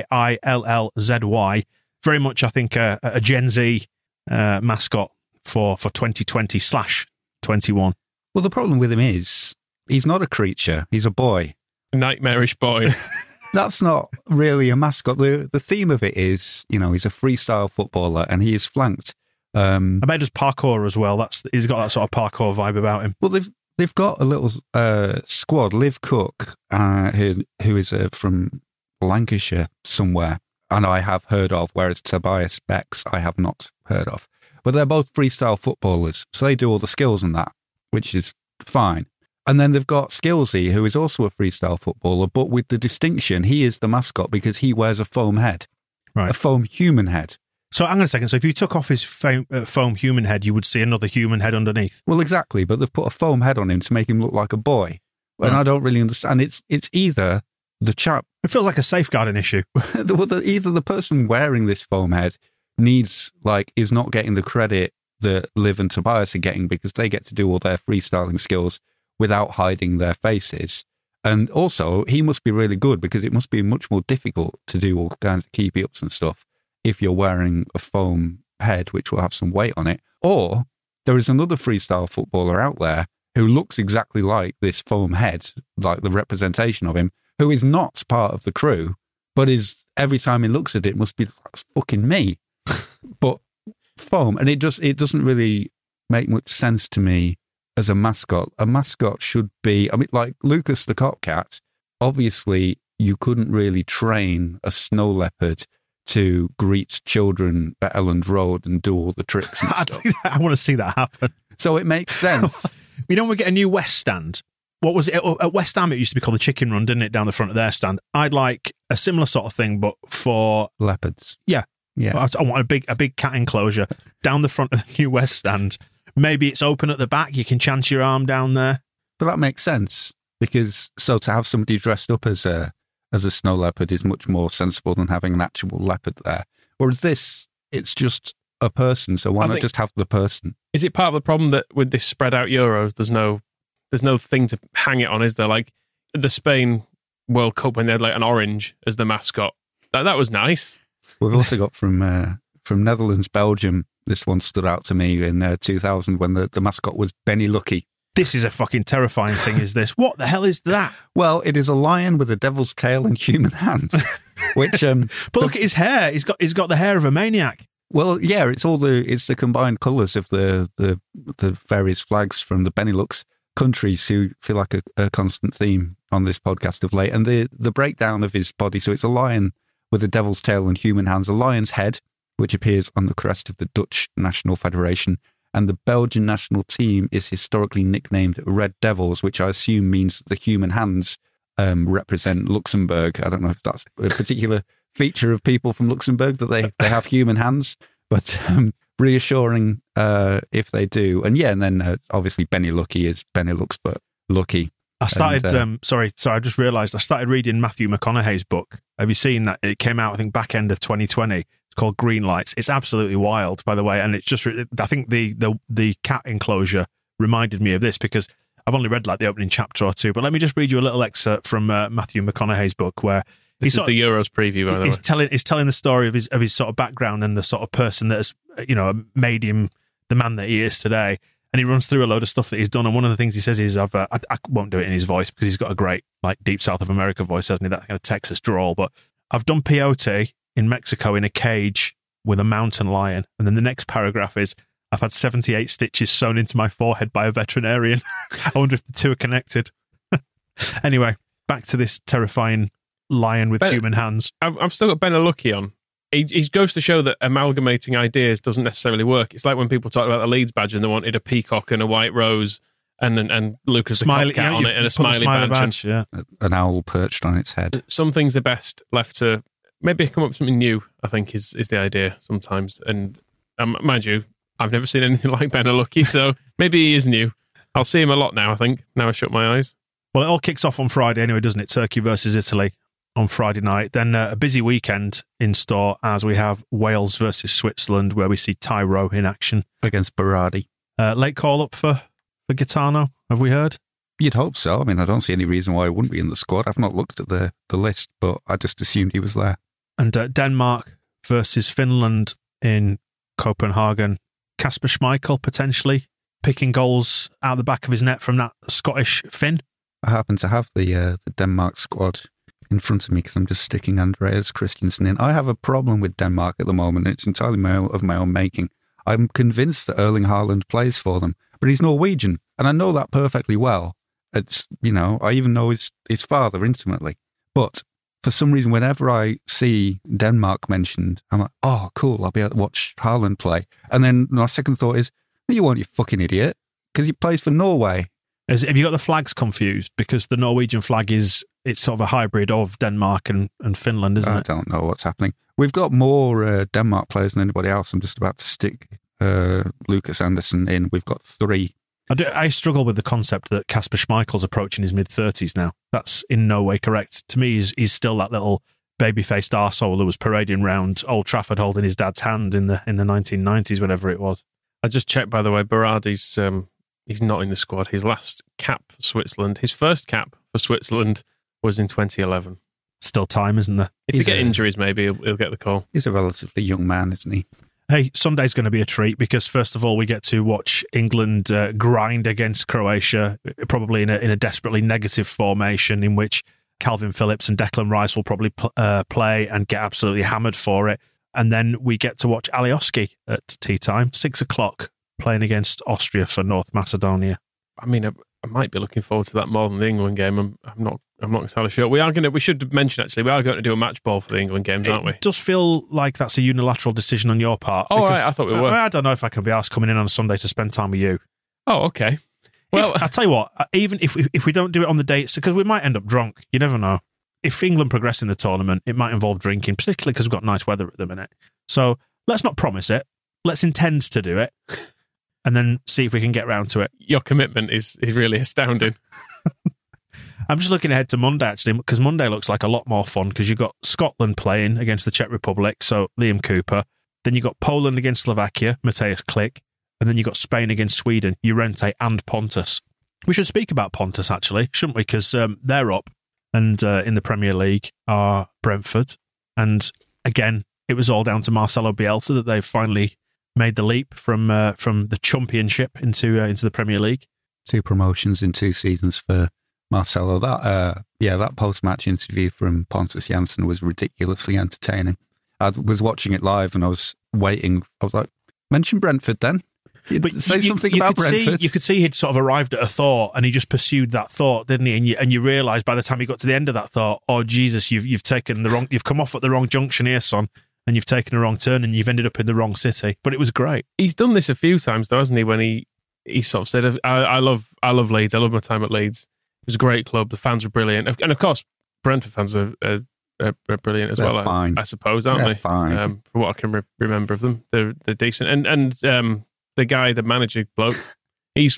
Skillzy. Very much, I think, a Gen Z mascot for 2020/21. Well, the problem with him is he's not a creature. He's a boy. A nightmarish boy. That's not really a mascot. The theme of it is, he's a freestyle footballer and he is flanked. I bet he does parkour as well. He's got that sort of parkour vibe about him. Well, they've got a little squad. Liv Cook, who is from Lancashire somewhere, and I have heard of, whereas Tobias Becks I have not heard of. But they're both freestyle footballers, so they do all the skills and that, which is fine. And then they've got Skillsy, who is also a freestyle footballer, but with the distinction, he is the mascot because he wears a foam head, right? A foam human head. So hang on a second. So if you took off his foam human head, you would see another human head underneath. Well, exactly. But they've put a foam head on him to make him look like a boy. And I don't really understand. It's either the chap. It feels like a safeguarding issue. Either the person wearing this foam head is not getting the credit that Liv and Tobias are getting because they get to do all their freestyling skills without hiding their faces. And also, he must be really good because it must be much more difficult to do all kinds of keepy-ups and stuff if you're wearing a foam head, which will have some weight on it. Or there is another freestyle footballer out there who looks exactly like this foam head, like the representation of him, who is not part of the crew, but is, every time he looks at it, must be, that's fucking me. But foam, and it doesn't really make much sense to me as a mascot. A mascot should be, like Lucas the Copcat, obviously you couldn't really train a snow leopard to greet children at Elland Road and do all the tricks and stuff. I want to see that happen. So it makes sense. We get a new West stand. What was it? At West Ham, it used to be called the Chicken Run, didn't it, down the front of their stand? I'd like a similar sort of thing, but for... leopards. Yeah. I want a big cat enclosure down the front of the new West stand. Maybe it's open at the back. You can chance your arm down there. But that makes sense because to have somebody dressed up as a snow leopard is much more sensible than having an actual leopard there. Whereas this, it's just a person. So why not just have the person? Is it part of the problem that with this spread out Euros, there's no thing to hang it on? Is there, like the Spain World Cup when they had like an orange as the mascot? That was nice. We've also got from Netherlands, Belgium. This one stood out to me in 2000 when the mascot was Benny Lucky. This is a fucking terrifying thing, is this? What the hell is that? Well, it is a lion with a devil's tail and human hands. Which, but look at his hair. He's got the hair of a maniac. Well, yeah, it's the combined colours of the various flags from the Benelux countries who feel like a constant theme on this podcast of late. And the breakdown of his body. So it's a lion with a devil's tail and human hands, a lion's head, which appears on the crest of the Dutch National Federation. And the Belgian national team is historically nicknamed Red Devils, which I assume means the human hands represent Luxembourg. I don't know if that's a particular feature of people from Luxembourg, that they have human hands, but reassuring if they do. And yeah, and then obviously Benny Lucky is Benelux, but lucky. I started, sorry, I just realised I started reading Matthew McConaughey's book. Have you seen that? It came out, I think, back end of 2020. It's called Green Lights. It's absolutely wild, by the way. And it's just, I think the cat enclosure reminded me of this because I've only read like the opening chapter or two. But let me just read you a little excerpt from Matthew McConaughey's book where this is the Euros preview, by the way. He's telling the story of his sort of background and the sort of person that has, made him the man that he is today. And he runs through a load of stuff that he's done. And one of the things he says is, I won't do it in his voice because he's got a great, like, deep South of America voice, hasn't he? That kind of Texas drawl. But I've done peyote in Mexico in a cage with a mountain lion. And then the next paragraph is, I've had 78 stitches sewn into my forehead by a veterinarian. I wonder if the two are connected. Anyway, back to this terrifying lion with human hands. I've still got Ben Lucky on. He goes to show that amalgamating ideas doesn't necessarily work. It's like when people talk about the Leeds badge and they wanted a peacock and a white rose and Lucas the cat on it and a smiley badge. Yeah. An owl perched on its head. Some things are best left to maybe come up with something new, I think, is the idea sometimes. And mind you, I've never seen anything like Ben Lucky, so maybe he is new. I'll see him a lot now, I think, now I shut my eyes. Well, it all kicks off on Friday anyway, doesn't it? Turkey versus Italy on Friday night. Then a busy weekend in store as we have Wales versus Switzerland, where we see Tyro in action. Against Berardi. Late call up for Gaetano, have we heard? You'd hope so. I mean, I don't see any reason why he wouldn't be in the squad. I've not looked at the list, but I just assumed he was there. And Denmark versus Finland in Copenhagen. Kasper Schmeichel potentially picking goals out the back of his net from that Scottish Finn. I happen to have the Denmark squad in front of me because I'm just sticking Andreas Christensen in. I have a problem with Denmark at the moment. It's entirely of my own making. I'm convinced that Erling Haaland plays for them, but he's Norwegian, and I know that perfectly well. It's, I even know his father intimately. But for some reason, whenever I see Denmark mentioned, I'm like, oh, cool, I'll be able to watch Haaland play. And then my second thought is, you weren't, you fucking idiot, because he plays for Norway. Have you got the flags confused? Because the Norwegian flag it's sort of a hybrid of Denmark and Finland, isn't it? I don't know what's happening. We've got more Denmark players than anybody else. I'm just about to stick Lucas Anderson in. We've got 3. I struggle with the concept that Kasper Schmeichel's approaching his mid-30s now. That's in no way correct. To me, he's still that little baby-faced arsehole who was parading around Old Trafford holding his dad's hand in the 1990s, whatever it was. I just checked, by the way, Berardi's he's not in the squad. His last cap for Switzerland, his first cap for Switzerland was in 2011. Still time, isn't there? If you get injuries, maybe he'll get the call. He's a relatively young man, isn't he? Hey, Sunday's going to be a treat because, first of all, we get to watch England grind against Croatia, probably in a desperately negative formation in which Calvin Phillips and Declan Rice will probably play and get absolutely hammered for it. And then we get to watch Alioski at tea time, 6:00, playing against Austria for North Macedonia. I mean, I might be looking forward to that more than the England game. I'm not entirely sure. We should mention, actually, we are going to do a match ball for the England games, aren't we? It does feel like that's a unilateral decision on your part. Oh, right, I thought we were. I don't know if I can be asked coming in on a Sunday to spend time with you. Oh, okay. Well, I'll tell you what, even if we don't do it on the dates, because we might end up drunk, you never know. If England progress in the tournament, it might involve drinking, particularly because we've got nice weather at the minute. So let's not promise it. Let's intend to do it. And then see if we can get round to it. Your commitment is really astounding. I'm just looking ahead to Monday, actually, because Monday looks like a lot more fun because you've got Scotland playing against the Czech Republic, so Liam Cooper. Then you've got Poland against Slovakia, Mateusz Klich. And then you've got Spain against Sweden, Llorente and Pontus. We should speak about Pontus, actually, shouldn't we? Because they're up, and in the Premier League are Brentford. And again, it was all down to Marcelo Bielsa that they've finally made the leap from the Championship into the Premier League. 2 promotions in 2 seasons for Marcelo. That post-match interview from Pontus Jansson was ridiculously entertaining. I was watching it live and I was waiting. I was like, mention Brentford then. Something about Brentford. You could see he'd sort of arrived at a thought and he just pursued that thought, didn't he? And you realise by the time he got to the end of that thought, oh Jesus, you've come off at the wrong junction here, son. And you've taken a wrong turn and you've ended up in the wrong city. But it was great. He's done this a few times, though, hasn't he? When he sort of said, I love Leeds. I love my time at Leeds. It was a great club. The fans were brilliant. And, of course, Brentford fans are brilliant as well, I suppose, aren't they? Fine. For what I can remember of them. They're decent. And the guy, the manager bloke, he's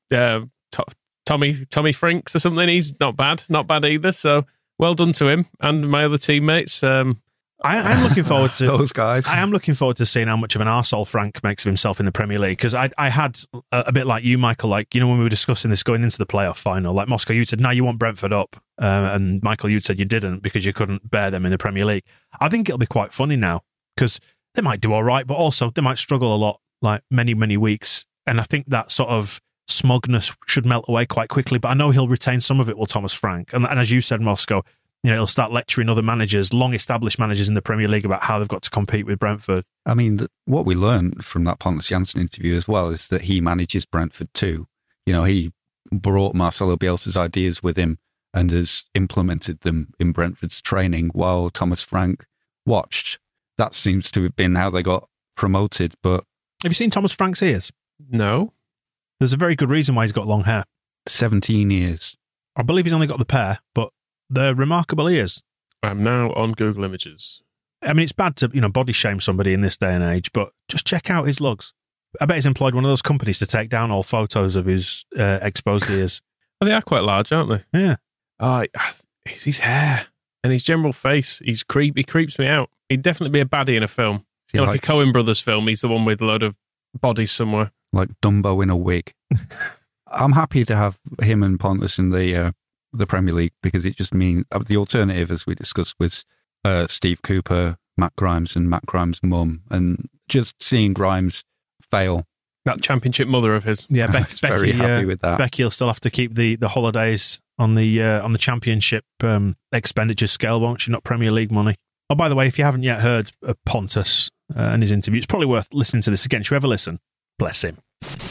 Tommy Franks or something. He's not bad either. So well done to him and my other teammates. I'm looking forward to those guys. I am looking forward to seeing how much of an arsehole Frank makes of himself in the Premier League, because I had a bit like you, Michael, like, when we were discussing this going into the playoff final, like Moscow, you said, no, you want Brentford up, and Michael, you said you didn't because you couldn't bear them in the Premier League. I think it'll be quite funny now because they might do all right, but also they might struggle a lot, like many, many weeks And I think that sort of smugness should melt away quite quickly. But I know he'll retain some of it, will Thomas Frank. And as you said, Moscow, he'll start lecturing other managers, long-established managers in the Premier League, about how they've got to compete with Brentford. I mean, what we learned from that Pontus Jansson interview as well is that he manages Brentford too. He brought Marcelo Bielsa's ideas with him and has implemented them in Brentford's training while Thomas Frank watched. That seems to have been how they got promoted. But have you seen Thomas Frank's ears? No. There's a very good reason why he's got long hair. 17 years. I believe he's only got the pair, but they're remarkable ears. I'm now on Google Images. I mean, it's bad to body shame somebody in this day and age, but just check out his lugs. I bet he's employed one of those companies to take down all photos of his exposed ears. Well, they are quite large, aren't they? Yeah. Oh, it's his hair and his general face. He creeps me out. He'd definitely be a baddie in a film. Like a Coen Brothers film. He's the one with a load of bodies somewhere. Like Dumbo in a wig. I'm happy to have him and Pontus in the Premier League, because it just means the alternative, as we discussed, was Steve Cooper, Matt Grimes, and Matt Grimes' mum, and just seeing Grimes fail. That championship mother of his. Yeah, I was very happy with that. Becky will still have to keep the holidays on the championship expenditure scale, won't she? Not Premier League money. Oh, by the way, if you haven't yet heard of Pontus and his interview, it's probably worth listening to this again. Should you ever listen? Bless him.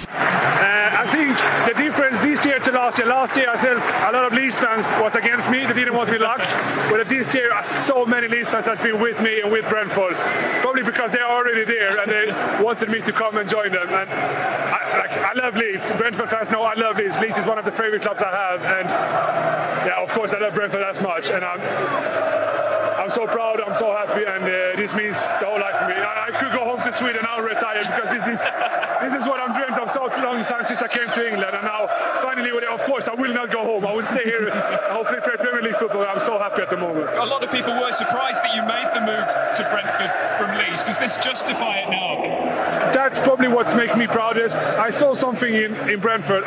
I think the difference this year to last year I felt a lot of Leeds fans was against me. They didn't want me luck. But this year, so many Leeds fans has been with me and with Brentford. Probably because they're already there and they wanted me to come and join them. And I love Leeds. Brentford fans know I love Leeds. Leeds is one of the favorite clubs I have. And yeah, of course, I love Brentford as much. And I'm so proud, I'm so happy, and this means the whole life for me. I could go home to Sweden now and retire, because this is what I'm dreamt of so long time since I came to England, and now finally, of course, I will not go home. I will stay here and hopefully play Premier League football. I'm so happy at the moment. A lot of people were surprised that you made the move to Brentford from Leeds. Does this justify it now? That's probably what's making me proudest. I saw something in Brentford.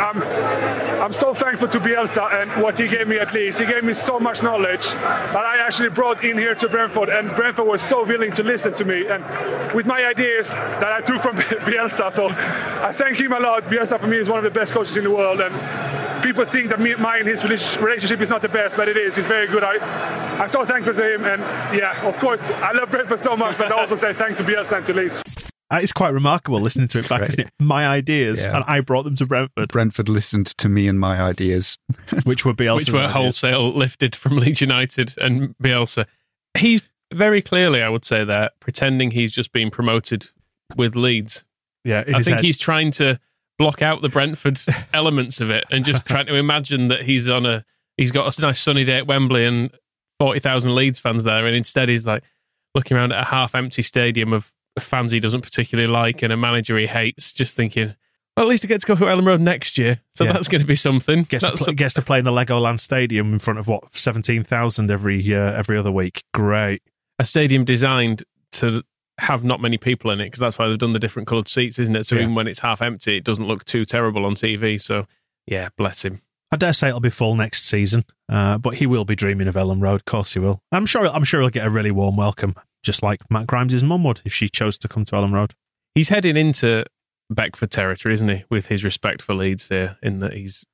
I'm so thankful to Bielsa and what he gave me at Leeds. He gave me so much knowledge that I actually brought in here to Brentford, and Brentford was so willing to listen to me and with my ideas that I took from Bielsa. So I thank him a lot. Bielsa for me is one of the best coaches in the world, and people think that mine and his relationship is not the best, but it is. It's very good. I'm so thankful to him, and yeah, of course, I love Brentford so much, but I also say thanks to Bielsa and to Leeds. It's quite remarkable listening to it back, isn't it? My ideas, and I brought them to Brentford. Brentford listened to me and my ideas. Which were Bielsa's Which were wholesale lifted from Leeds United and Bielsa. He's very clearly, I would say there, pretending he's just been promoted with Leeds. Yeah, I think he's trying to block out the Brentford elements of it and just trying to imagine that he's got a nice sunny day at Wembley and 40,000 Leeds fans there, and instead he's like looking around at a half-empty stadium of fans he doesn't particularly like and a manager he hates, just thinking, well, at least I get to go to Ellen Road next year, so that's going to be something. Gets to play in the Legoland Stadium in front of 17,000 every other week. Great. A stadium designed to have not many people in it, because that's why they've done the different coloured seats, isn't it? So even when it's half empty, it doesn't look too terrible on TV. So yeah, bless him. I dare say it'll be full next season, but he will be dreaming of Ellen Road. Of course he will. I'm sure he'll get a really warm welcome, just like Matt Grimes' mum would if she chose to come to Ellen Road. He's heading into Beckford territory, isn't he? With his respect for Leeds here, in that he's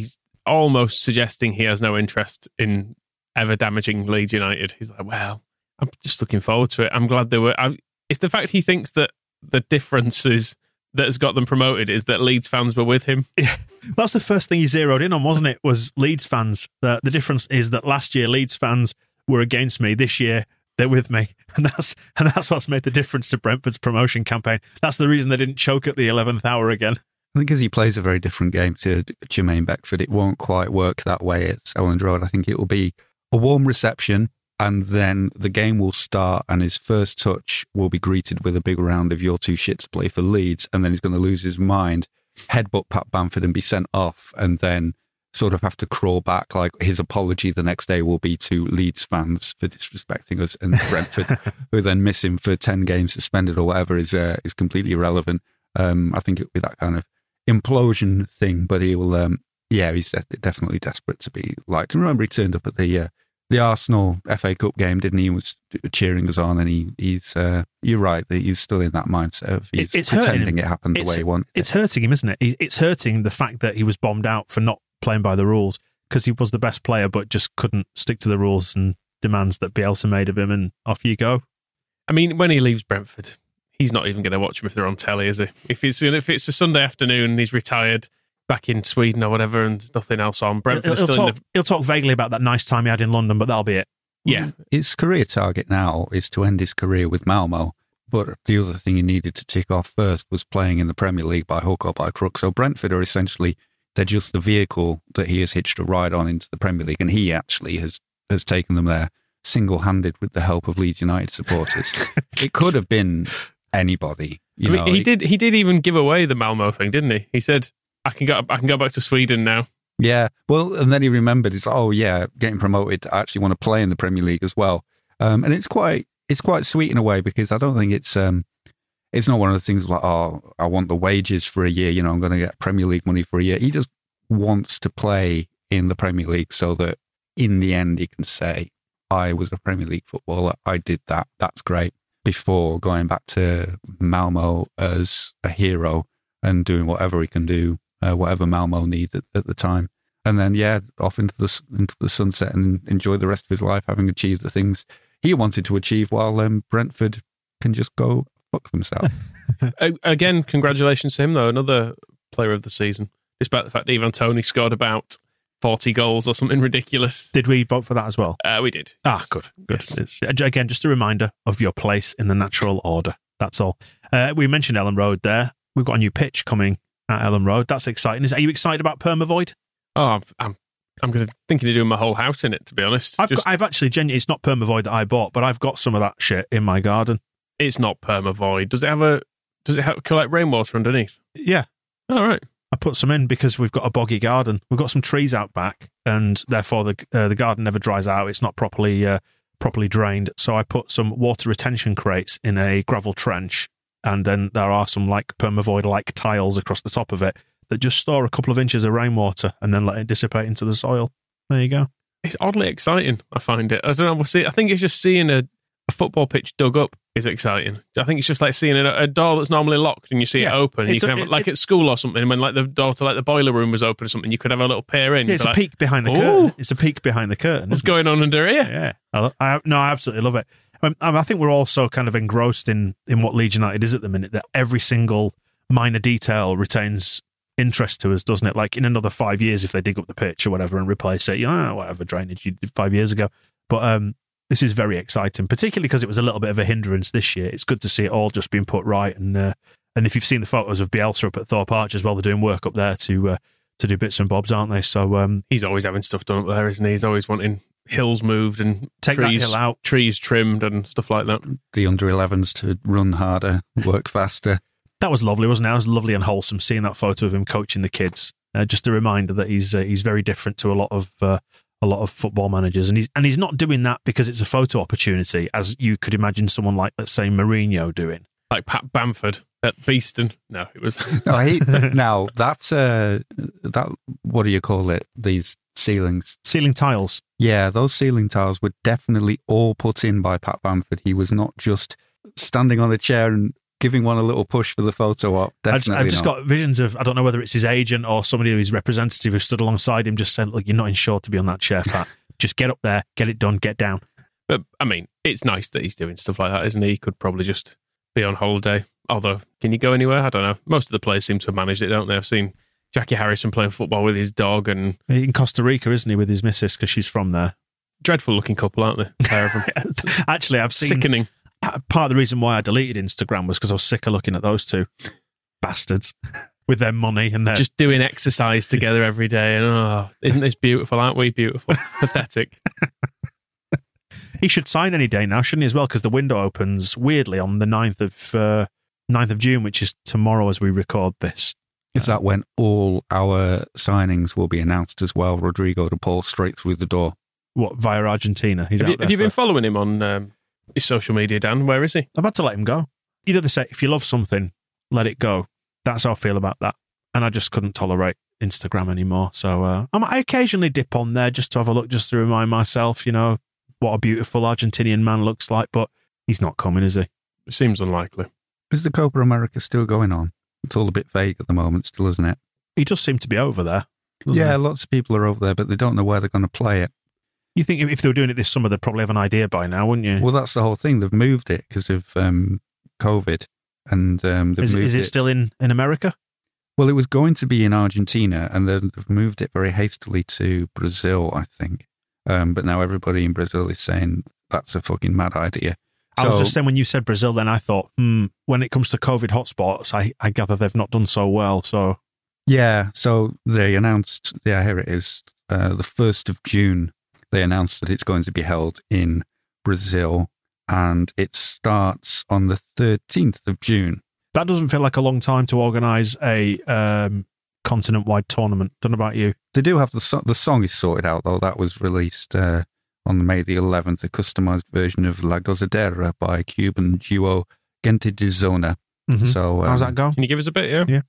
almost suggesting he has no interest in ever damaging Leeds United. He's like, well, I'm just looking forward to it. I'm glad they were. It's the fact he thinks that the difference is that has got them promoted is that Leeds fans were with him. Yeah, that's the first thing he zeroed in on, wasn't it? Was Leeds fans. The difference is that last year Leeds fans were against me. This year they're with me, and that's what's made the difference to Brentford's promotion campaign. That's the reason they didn't choke at the 11th hour again. I think as he plays a very different game to Jermaine Beckford, it won't quite work that way at Elland Road. I think it will be a warm reception, and then the game will start, and his first touch will be greeted with a big round of "you're too shit to play for Leeds," and then he's going to lose his mind, headbutt Pat Bamford and be sent off, and then sort of have to crawl back. Like, his apology the next day will be to Leeds fans for disrespecting us, and Brentford, who then miss him for 10 games suspended or whatever, is completely irrelevant. I think it'll be that kind of implosion thing, but he will. He's definitely desperate to be liked. And remember, he turned up at the the Arsenal FA Cup game, didn't he? He was cheering us on, and he's you're right that he's still in that mindset of he's pretending it happened the way he wanted. It's hurting him, isn't it? It's hurting the fact that he was bombed out for not playing by the rules, because he was the best player but just couldn't stick to the rules and demands that Bielsa made of him, and off you go. I mean, when he leaves Brentford, he's not even going to watch them if they're on telly, is he? If it's a Sunday afternoon and he's retired back in Sweden or whatever and there's nothing else on, Brentford he'll talk vaguely about that nice time he had in London, but that'll be it. Yeah. His career target now is to end his career with Malmo, but the other thing he needed to tick off first was playing in the Premier League by hook or by crook. So Brentford are essentially, they're just the vehicle that he has hitched a ride on into the Premier League, and he actually has taken them there single-handed with the help of Leeds United supporters. It could have been anybody. He did even give away the Malmo thing, didn't he? He said, I can go back to Sweden now. Yeah, well, and then he remembered, getting promoted, I actually want to play in the Premier League as well. And it's quite sweet in a way, because I don't think it's not one of the things like, oh, I want the wages for a year, I'm going to get Premier League money for a year. He just wants to play in the Premier League so that in the end he can say, I was a Premier League footballer, I did that, that's great, before going back to Malmo as a hero and doing whatever he can do, whatever Malmo needs at the time. And then, off into the sunset and enjoy the rest of his life, having achieved the things he wanted to achieve, while Brentford can just go fuck themselves. Again, congratulations to him, though. Another player of the season, despite the fact that Ivan Toney scored about 40 goals or something ridiculous. Did we vote for that as well? We did. Good. Yes. It's, again, just a reminder of your place in the natural order. That's all. We mentioned Ellen Road there. We've got a new pitch coming at Ellen Road. That's exciting. Are you excited about Permavoid? Oh, I'm thinking of doing my whole house in it, to be honest. I've actually genuinely, it's not Permavoid that I bought, but I've got some of that shit in my garden. It's not Permavoid. Does it collect rainwater underneath? Yeah. All right. I put some in because we've got a boggy garden. We've got some trees out back, and therefore the garden never dries out. It's not properly drained. So I put some water retention crates in a gravel trench, and then there are some like Permavoid-like tiles across the top of it that just store a couple of inches of rainwater and then let it dissipate into the soil. There you go. It's oddly exciting, I find it. I don't know. We'll see. I think it's just seeing a football pitch dug up is exciting. I think it's just like seeing a door that's normally locked and you see it open. And you can have like at school or something, when like the door to like the boiler room was open or something, you could have a little peer in. Yeah, it's a peek behind the curtain. It's a peek behind the curtain. What's going on under here? Yeah. I absolutely love it. I think we're all so kind of engrossed in what Leeds United is at the minute that every single minor detail retains interest to us, doesn't it? Like in another 5 years, if they dig up the pitch or whatever and replace it, whatever drainage you did 5 years ago. But this is very exciting, particularly because it was a little bit of a hindrance this year. It's good to see it all just being put right. And if you've seen the photos of Bielsa up at Thorpe Arch as well, they're doing work up there to do bits and bobs, aren't they? So he's always having stuff done up there, isn't he? He's always wanting hills moved and take that hill out, trees trimmed and stuff like that. The under 11s to run harder, work faster. That was lovely, wasn't it? It was lovely and wholesome seeing that photo of him coaching the kids. Just a reminder that he's very different to a lot of football managers, and he's not doing that because it's a photo opportunity, as you could imagine someone like, let's say, Mourinho doing, like Pat Bamford at Beeston. No, it was now that's what do you call it? These ceiling tiles. Yeah, those ceiling tiles were definitely all put in by Pat Bamford. He was not just standing on a chair and giving one a little push for the photo op. Definitely I've just got visions of, I don't know whether it's his agent or somebody who's representative who stood alongside him just said, look, you're not insured to be on that chair, Pat. Just get up there, get it done, get down. But, I mean, it's nice that he's doing stuff like that, isn't he? He could probably just be on holiday. Although, can you go anywhere? I don't know. Most of the players seem to have managed it, don't they? I've seen Jackie Harrison playing football with his dog. And in Costa Rica, isn't he, with his missus, because she's from there. Dreadful looking couple, aren't they? Pair of them. Actually, I've seen... Sickening. Part of the reason why I deleted Instagram was because I was sick of looking at those two bastards with their money and their... Just doing exercise together every day. And, isn't this beautiful? Aren't we beautiful? Pathetic. He should sign any day now, shouldn't he, as well? Because the window opens, weirdly, on the 9th of June, which is tomorrow as we record this. Is that when all our signings will be announced as well? Rodrigo de Paul straight through the door. What, via Argentina? Have you been following him on... his social media, Dan? Where is he? I've had to let him go. You know, they say, if you love something, let it go. That's how I feel about that. And I just couldn't tolerate Instagram anymore. So I occasionally dip on there just to have a look, just to remind myself, what a beautiful Argentinian man looks like. But he's not coming, is he? It seems unlikely. Is the Copa America still going on? It's all a bit vague at the moment still, isn't it? He does seem to be over there. Yeah, he? lots of people are over there, but they don't know where they're going to play it. You think if they were doing it this summer, they'd probably have an idea by now, wouldn't you? Well, that's the whole thing. They've moved it because of COVID. And is it still in America? Well, it was going to be in Argentina, and then they've moved it very hastily to Brazil, I think. But now everybody in Brazil is saying that's a fucking mad idea. I was just saying, when you said Brazil, then I thought, when it comes to COVID hotspots, I gather they've not done so well. So yeah, so they announced, here it is, the 1st of June, they announced that it's going to be held in Brazil, and it starts on the 13th of June. That doesn't feel like a long time to organise a continent-wide tournament. Don't know about you. They do have the song is sorted out, though. That was released on May the 11th, a customised version of La Gozadera by Cuban duo Gente de Zona. Mm-hmm. So how's that go? Can you give us a bit, yeah?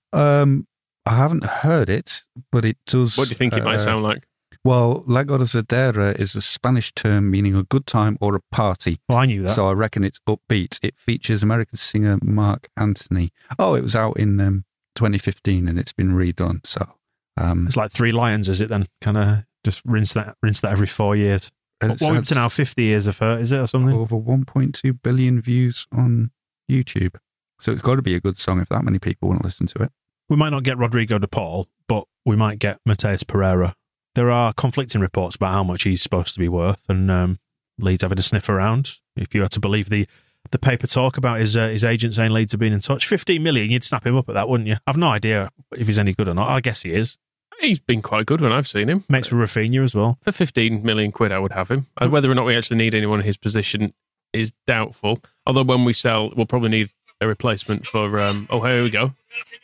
I haven't heard it, but it does... What do you think it might sound like? Well, La Gozadera is a Spanish term meaning a good time or a party. Well, I knew that. So I reckon it's upbeat. It features American singer Mark Anthony. Oh, it was out in 2015 and it's been redone. So it's like Three Lions, is it then? Kind of just rinse that every 4 years. What we're up to now, 50 years of her, is it, or something? Over 1.2 billion views on YouTube. So it's got to be a good song if that many people want to listen to it. We might not get Rodrigo de Paul, but we might get Mateus Pereira. There are conflicting reports about how much he's supposed to be worth, and Leeds having a sniff around. If you had to believe the paper talk about his agent saying Leeds have been in touch, 15 million, you'd snap him up at that, wouldn't you? I've no idea if he's any good or not. I guess he is. He's been quite good when I've seen him. Mates with Rafinha as well. For 15 million quid, I would have him. Whether or not we actually need anyone in his position is doubtful. Although when we sell, we'll probably need a replacement for... here we go.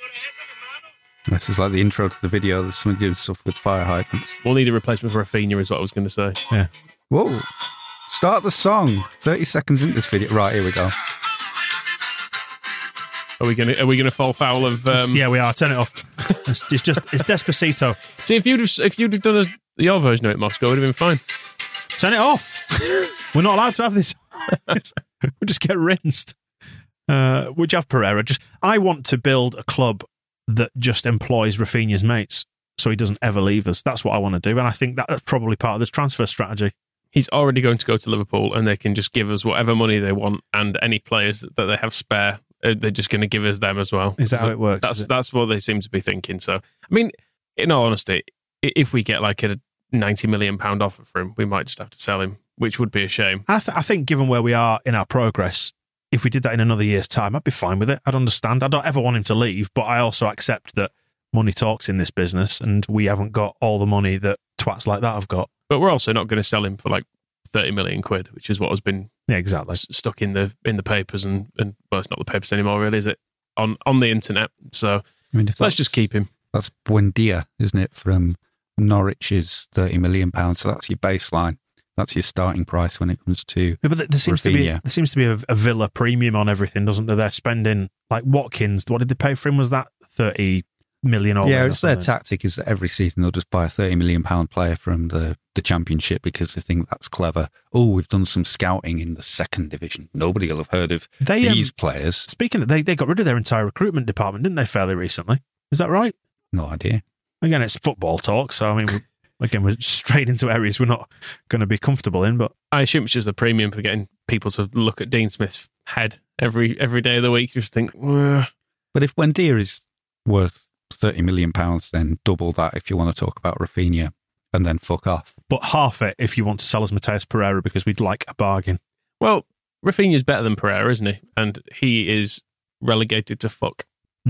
This is like the intro to the video. There's somebody doing stuff with fire hydrants. We'll need a replacement for Rafinha is what I was going to say. Yeah. Whoa. Start the song. 30 seconds into this video. Right, here we go. Are we gonna fall foul of? Yeah, we are. Turn it off. It's Despacito. See, if you'd have done your version of it, Moscow, it would have been fine. Turn it off. We're not allowed to have this. We'll just get rinsed. Would you have Pereira? I want to build a club that just employs Rafinha's mates, so he doesn't ever leave us. That's what I want to do, and I think that's probably part of this transfer strategy. He's already going to go to Liverpool, and they can just give us whatever money they want, and any players that they have spare, they're just going to give us them as well. Is that how it works? That's what they seem to be thinking. So, I mean, in all honesty, if we get like a £90 million offer for him, we might just have to sell him, which would be a shame. I think given where we are in our progress, if we did that in another year's time, I'd be fine with it. I'd understand. I don't ever want him to leave, but I also accept that money talks in this business, and we haven't got all the money that twats like that have got. But we're also not going to sell him for like 30 million quid, which is what has been exactly stuck in the papers and well, it's not the papers anymore, really, is it? On the internet. So let's just keep him. That's Buendia, isn't it? From Norwich's £30 million. So that's your baseline. That's your starting price when it comes to but there seems to be a Villa premium on everything, doesn't there? They're spending, like Watkins, what did they pay for him? Was that 30 million? Yeah, it's their tactic is that every season they'll just buy a £30 million player from the Championship because they think that's clever. Oh, we've done some scouting in the second division. Nobody will have heard of these players. Speaking of, they got rid of their entire recruitment department, didn't they, fairly recently? Is that right? No idea. Again, it's football talk, so I mean... We're straight into areas we're not going to be comfortable in, but I assume it's just a premium for getting people to look at Dean Smith's head every day of the week. Just think, ugh. But if Buendia is worth £30 million, then double that if you want to talk about Rafinha, and then fuck off. But half it if you want to sell us Mateus Pereira because we'd like a bargain. Well, Rafinha's better than Pereira, isn't he? And he is relegated to fuck.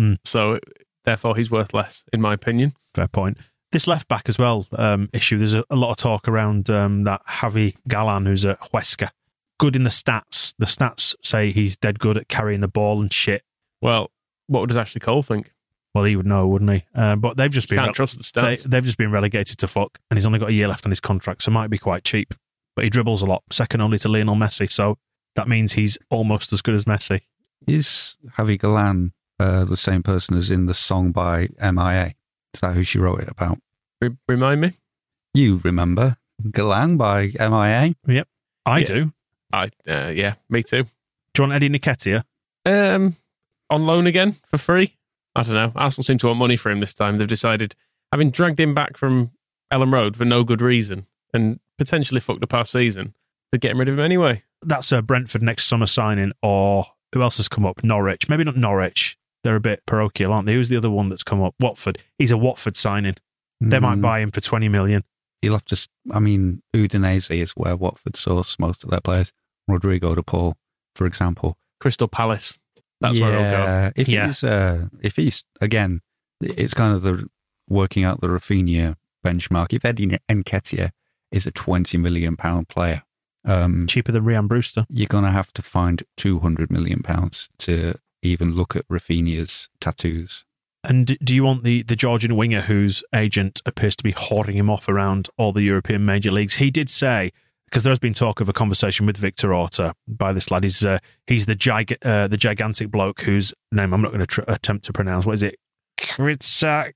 So therefore, he's worth less, in my opinion. Fair point. This left back as well issue. There's a lot of talk around that Javi Galan, who's at Huesca. Good in the stats. The stats say he's dead good at carrying the ball and shit. Well, what does Ashley Cole think? Well, he would know, wouldn't he? But they've just been can't trust the stats. They've just been relegated to fuck, and he's only got a year left on his contract, so it might be quite cheap. But he dribbles a lot, second only to Lionel Messi, so that means he's almost as good as Messi. Is Javi Galan the same person as in the song by MIA? Is that who she wrote it about? Remind me? You remember Galang by MIA? Yep, I do. Yeah, me too. Do you want Eddie Nketiah? On loan again for free? I don't know. Arsenal seem to want money for him this time. They've decided, having dragged him back from Ellen Road for no good reason and potentially fucked up our season, they're getting rid of him anyway. That's a Brentford next summer signing, or who else has come up? Norwich. Maybe not Norwich. They're a bit parochial, aren't they? Who's the other one that's come up? Watford. He's a Watford signing. They might buy him for 20 million. You'll have to, Udinese is where Watford source most of their players. Rodrigo de Paul, for example. Crystal Palace. That's where it'll go. If he's, again, it's kind of the working out the Rafinha benchmark. If Eddie Nketiah is a £20 million player, cheaper than Ryan Brewster, you're going to have to find £200 million to even look at Rafinha's tattoos. And do you want the Georgian winger whose agent appears to be hoarding him off around all the European major leagues? He did say, because there's been talk of a conversation with Victor Orta by this lad. He's the gigantic bloke whose name I'm not going to attempt to pronounce. What is it? Kvaratskhelia.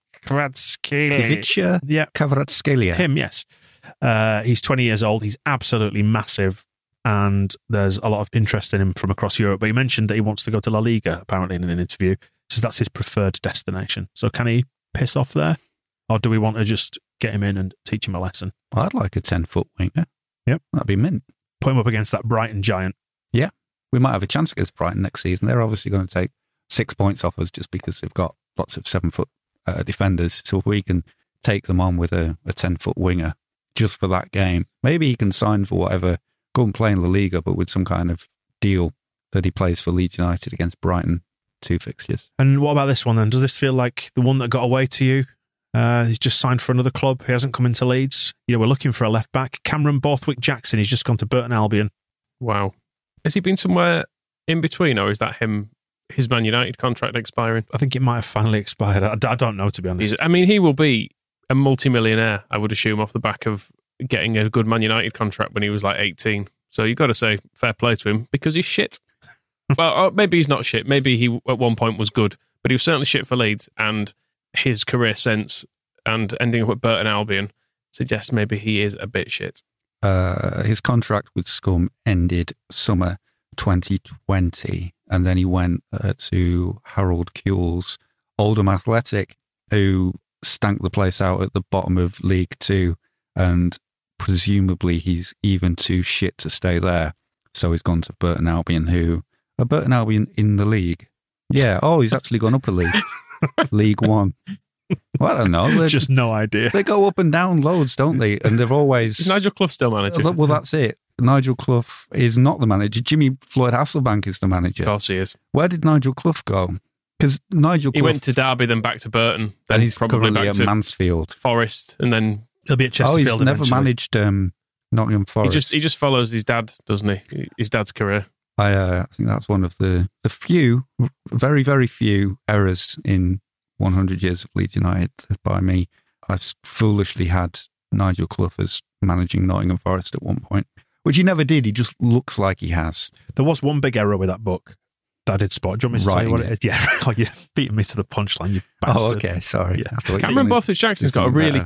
Yeah, Kvaratskhelia. Him, yes. He's 20 years old. He's absolutely massive, and there's a lot of interest in him from across Europe. But he mentioned that he wants to go to La Liga, apparently, in an interview. Says that's his preferred destination. So can he piss off there? Or do we want to just get him in and teach him a lesson? I'd like a 10-foot winger. Yep. That'd be mint. Put him up against that Brighton giant. Yeah. We might have a chance against Brighton next season. They're obviously going to take 6 points off us just because they've got lots of 7-foot defenders. So if we can take them on with a 10-foot winger just for that game, maybe he can sign for whatever, go and play in La Liga, but with some kind of deal that he plays for Leeds United against Brighton. 2 fixtures. And what about this one then? Does this feel like the one that got away to you? He's just signed for another club. He hasn't come into Leeds. We're looking for a left back. Cameron Borthwick-Jackson. He's just gone to Burton Albion. Wow. Has he been somewhere in between, or is that his Man United contract expiring? I think it might have finally expired. I don't know, to be honest. He will be a multi-millionaire, I would assume, off the back of getting a good Man United contract when he was like 18. So you've got to say fair play to him because he's shit. Well, maybe he's not shit. Maybe he at one point was good, but he was certainly shit for Leeds, and his career sense and ending up at Burton Albion suggests maybe he is a bit shit. His contract with Scum ended summer 2020, and then he went to Harold Kuhl's Oldham Athletic, who stank the place out at the bottom of League Two, and presumably he's even too shit to stay there. So he's gone to Burton Albion, Burton Albion in the league. Yeah. Oh, he's actually gone up a league. League One. Well, I don't know. Just no idea. They go up and down loads, don't they? And they've always... Is Nigel Clough still manager? Well, that's it. Nigel Clough is not the manager. Jimmy Floyd Hasselbank is the manager. Of course he is. Where did Nigel Clough go? Because Nigel Clough... He went to Derby, then back to Burton. Then and he's probably currently back at to Mansfield. Forest, and then... He'll be at Chesterfield he's never managed Nottingham Forest. He just follows his dad, doesn't he? His dad's career. I think that's one of the few, very, very few errors in 100 years of Leeds United by me. I've foolishly had Nigel Clough as managing Nottingham Forest at one point, which he never did. He just looks like he has. There was one big error with that book that I did spot. Do you want me to tell you what it is? Yeah, you're beating me to the punchline, you bastard. Oh, okay, sorry. Yeah. Cameron Borthwick-Jackson's got a really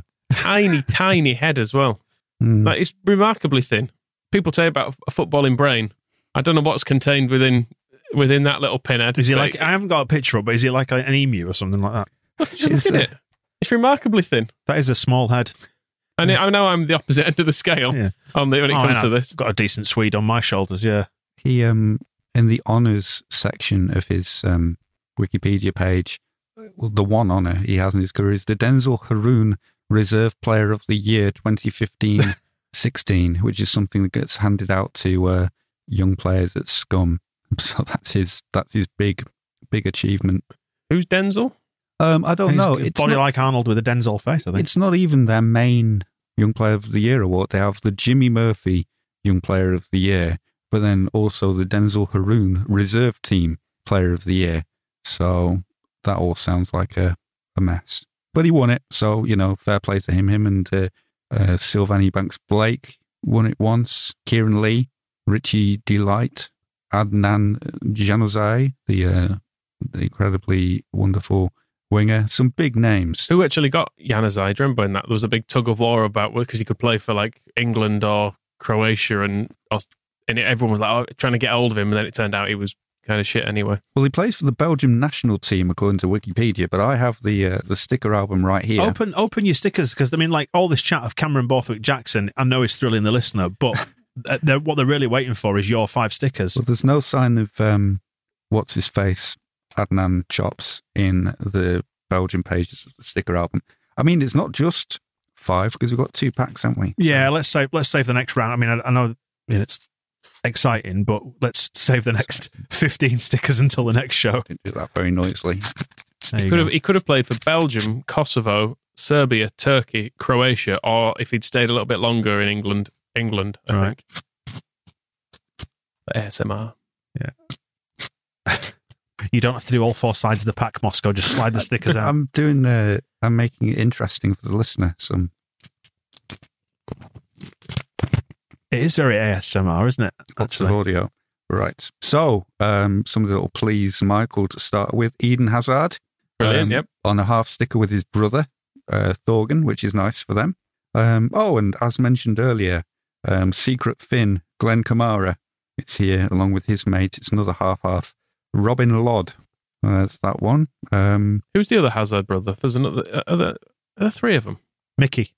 tiny head as well. Like, it's remarkably thin. People say about a footballing brain. I don't know what's contained within that little pinhead. Is he like? I haven't got a picture up, but is he like an emu or something like that? Just look at it. It's remarkably thin. That is a small head. And I know I'm the opposite end of the scale when it comes to this. I've got a decent Swede on my shoulders. Yeah. He in the honours section of his Wikipedia page, the one honour he has in his career is the Denzel Haroun Reserve Player of the Year 2015-16, which is something that gets handed out to young players at Scum. So that's his big achievement. Who's Denzel? I don't know. It's body like Arnold with a Denzel face, I think. It's not even their main Young Player of the Year award. They have the Jimmy Murphy Young Player of the Year, but then also the Denzel Haroun Reserve Team Player of the Year. So that all sounds like a mess. But he won it, so, fair play to him. Him and Sylvanie Banks-Blake won it once. Kieran Lee, Richie Delight, Adnan Januzaj, the incredibly wonderful winger, some big names. Who actually got Januzaj? Do you remember when that there was a big tug of war about because he could play for like England or Croatia, and everyone was like trying to get hold of him, and then it turned out he was kind of shit anyway. Well, he plays for the Belgium national team according to Wikipedia, but I have the sticker album right here. Open your stickers, because I mean, like all this chat of Cameron Borthwick-Jackson, I know is thrilling the listener, but what they're really waiting for is your 5 stickers. Well, there's no sign of what's his face, Adnan Chops, in the Belgian pages of the sticker album. I mean, it's not just 5 because we've got 2 packs, haven't we? Yeah, let's save the next round. I mean, I know it's exciting, but let's save the next 15 stickers until the next show. Didn't do that very noisily. He could have played for Belgium, Kosovo, Serbia, Turkey, Croatia, or if he'd stayed a little bit longer in England, I think. The ASMR. Yeah. You don't have to do all 4 sides of the pack, Moscow. Just slide the stickers out. I'm making it interesting for the listener. It is very ASMR, isn't it? Lots of audio. Right. So, somebody that will please Michael to start with. Eden Hazard. Brilliant, yep. On a half sticker with his brother, Thorgan, which is nice for them. And as mentioned earlier, Secret Finn, Glenn Kamara, it's here along with his mate. It's another half. Robin Lodd. That's that one. Who's the other Hazard brother? There's another. Are there 3 of them? Mickey.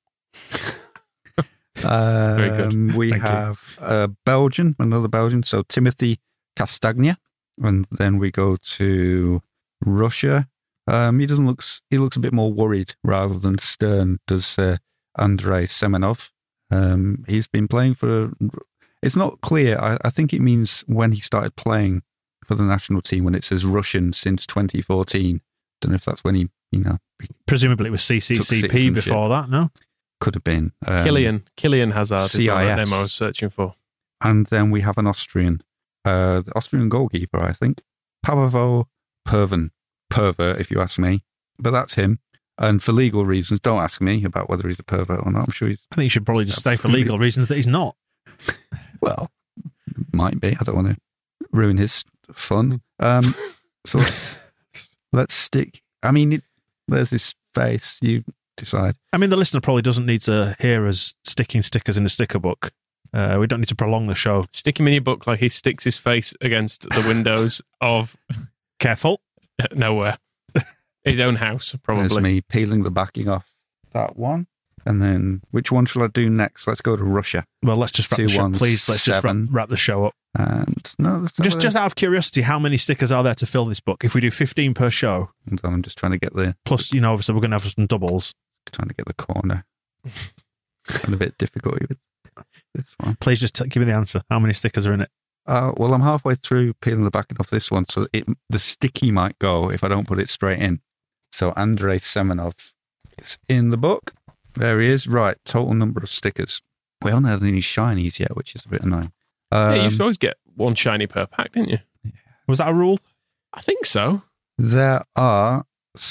Very good. We have Belgian, another Belgian. So Timothy Castagna. And then we go to Russia. He looks a bit more worried rather than stern, does Andrei Semenov. He's been playing for... It's not clear. I think it means when he started playing for the national team, when it says Russian since 2014. Don't know if that's when he presumably it was CCCP before that, no? Could have been. Killian Hazard CIS. is the name I was searching for. And then we have an Austrian. The Austrian goalkeeper, I think. Pavlo Pervert, if you ask me. But that's him. And for legal reasons, don't ask me about whether he's a pervert or not. I'm sure he's... I think you should probably just stay for legal reasons that he's not. Well, might be. I don't want to ruin his fun. So let's stick... I mean, there's his face. You decide. I mean, the listener probably doesn't need to hear us sticking stickers in a sticker book. We don't need to prolong the show. Stick him in your book like he sticks his face against the windows of... Careful. Nowhere. His own house, probably. There's me peeling the backing off that one. And then, which one shall I do next? Let's go to Russia. Well, let's just wrap the show. Please, let's just wrap the show up. And no, just out of curiosity, how many stickers are there to fill this book? If we do 15 per show, and I'm just trying to get the... Plus, obviously we're going to have some doubles. Trying to get the corner. And a bit difficult with this one. Please just give me the answer. How many stickers are in it? Well, I'm halfway through peeling the backing off this one, so the sticky might go if I don't put it straight in. So Andrei Semenov is in the book. There he is. Right, total number of stickers. We haven't had any shinies yet, which is a bit annoying. Yeah, you used to always get one shiny per pack, didn't you? Yeah. Was that a rule? I think so. There are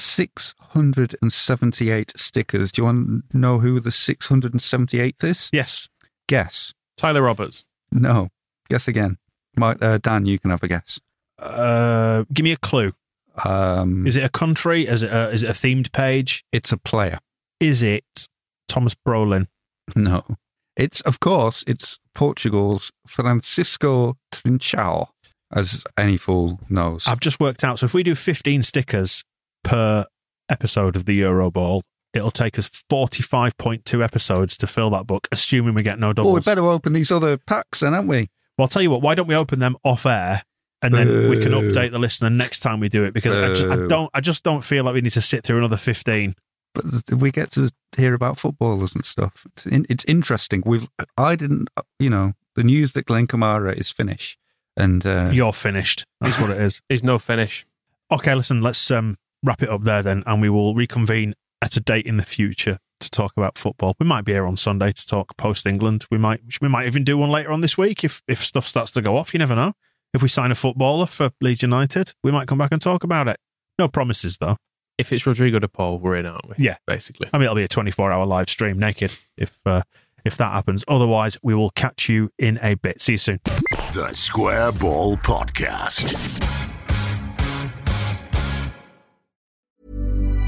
678 stickers. Do you want to know who the 678th is? Yes. Guess. Tyler Roberts. No. Guess again. Dan, you can have a guess. Give me a clue. Is it a country? Is it a themed page? It's a player. Is it Thomas Brolin? No. It's Portugal's Francisco Trinchao, as any fool knows. I've just worked out. So if we do 15 stickers per episode of the Euro Ball, it'll take us 45.2 episodes to fill that book, assuming we get no doubles. Oh, we better open these other packs then, haven't we? Well, I'll tell you what, why don't we open them off air and then we can update the listener next time we do it, because I just don't feel like we need to sit through another 15. But we get to hear about footballers and stuff. It's interesting. The news that Glenn Kamara is Finnish. And you're finished. That's what it is. He's no finish. Okay, listen, let's wrap it up there then, and we will reconvene at a date in the future to talk about football. We might be here on Sunday to talk post-England. We might even do one later on this week if stuff starts to go off. You never know. If we sign a footballer for Leeds United, we might come back and talk about it. No promises, though. If it's Rodrigo de Paul, we're in, aren't we? Yeah. Basically. I mean, it'll be a 24-hour live stream naked if that happens. Otherwise, we will catch you in a bit. See you soon. The Square Ball Podcast.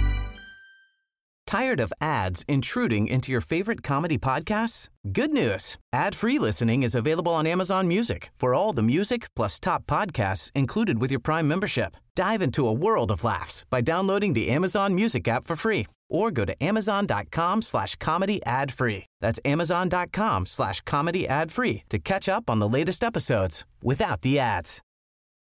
Tired of ads intruding into your favorite comedy podcasts? Good news. Ad-free listening is available on Amazon Music for all the music plus top podcasts included with your Prime membership. Dive into a world of laughs by downloading the Amazon Music app for free or go to amazon.com/comedy ad-free. That's amazon.com/comedy ad-free to catch up on the latest episodes without the ads.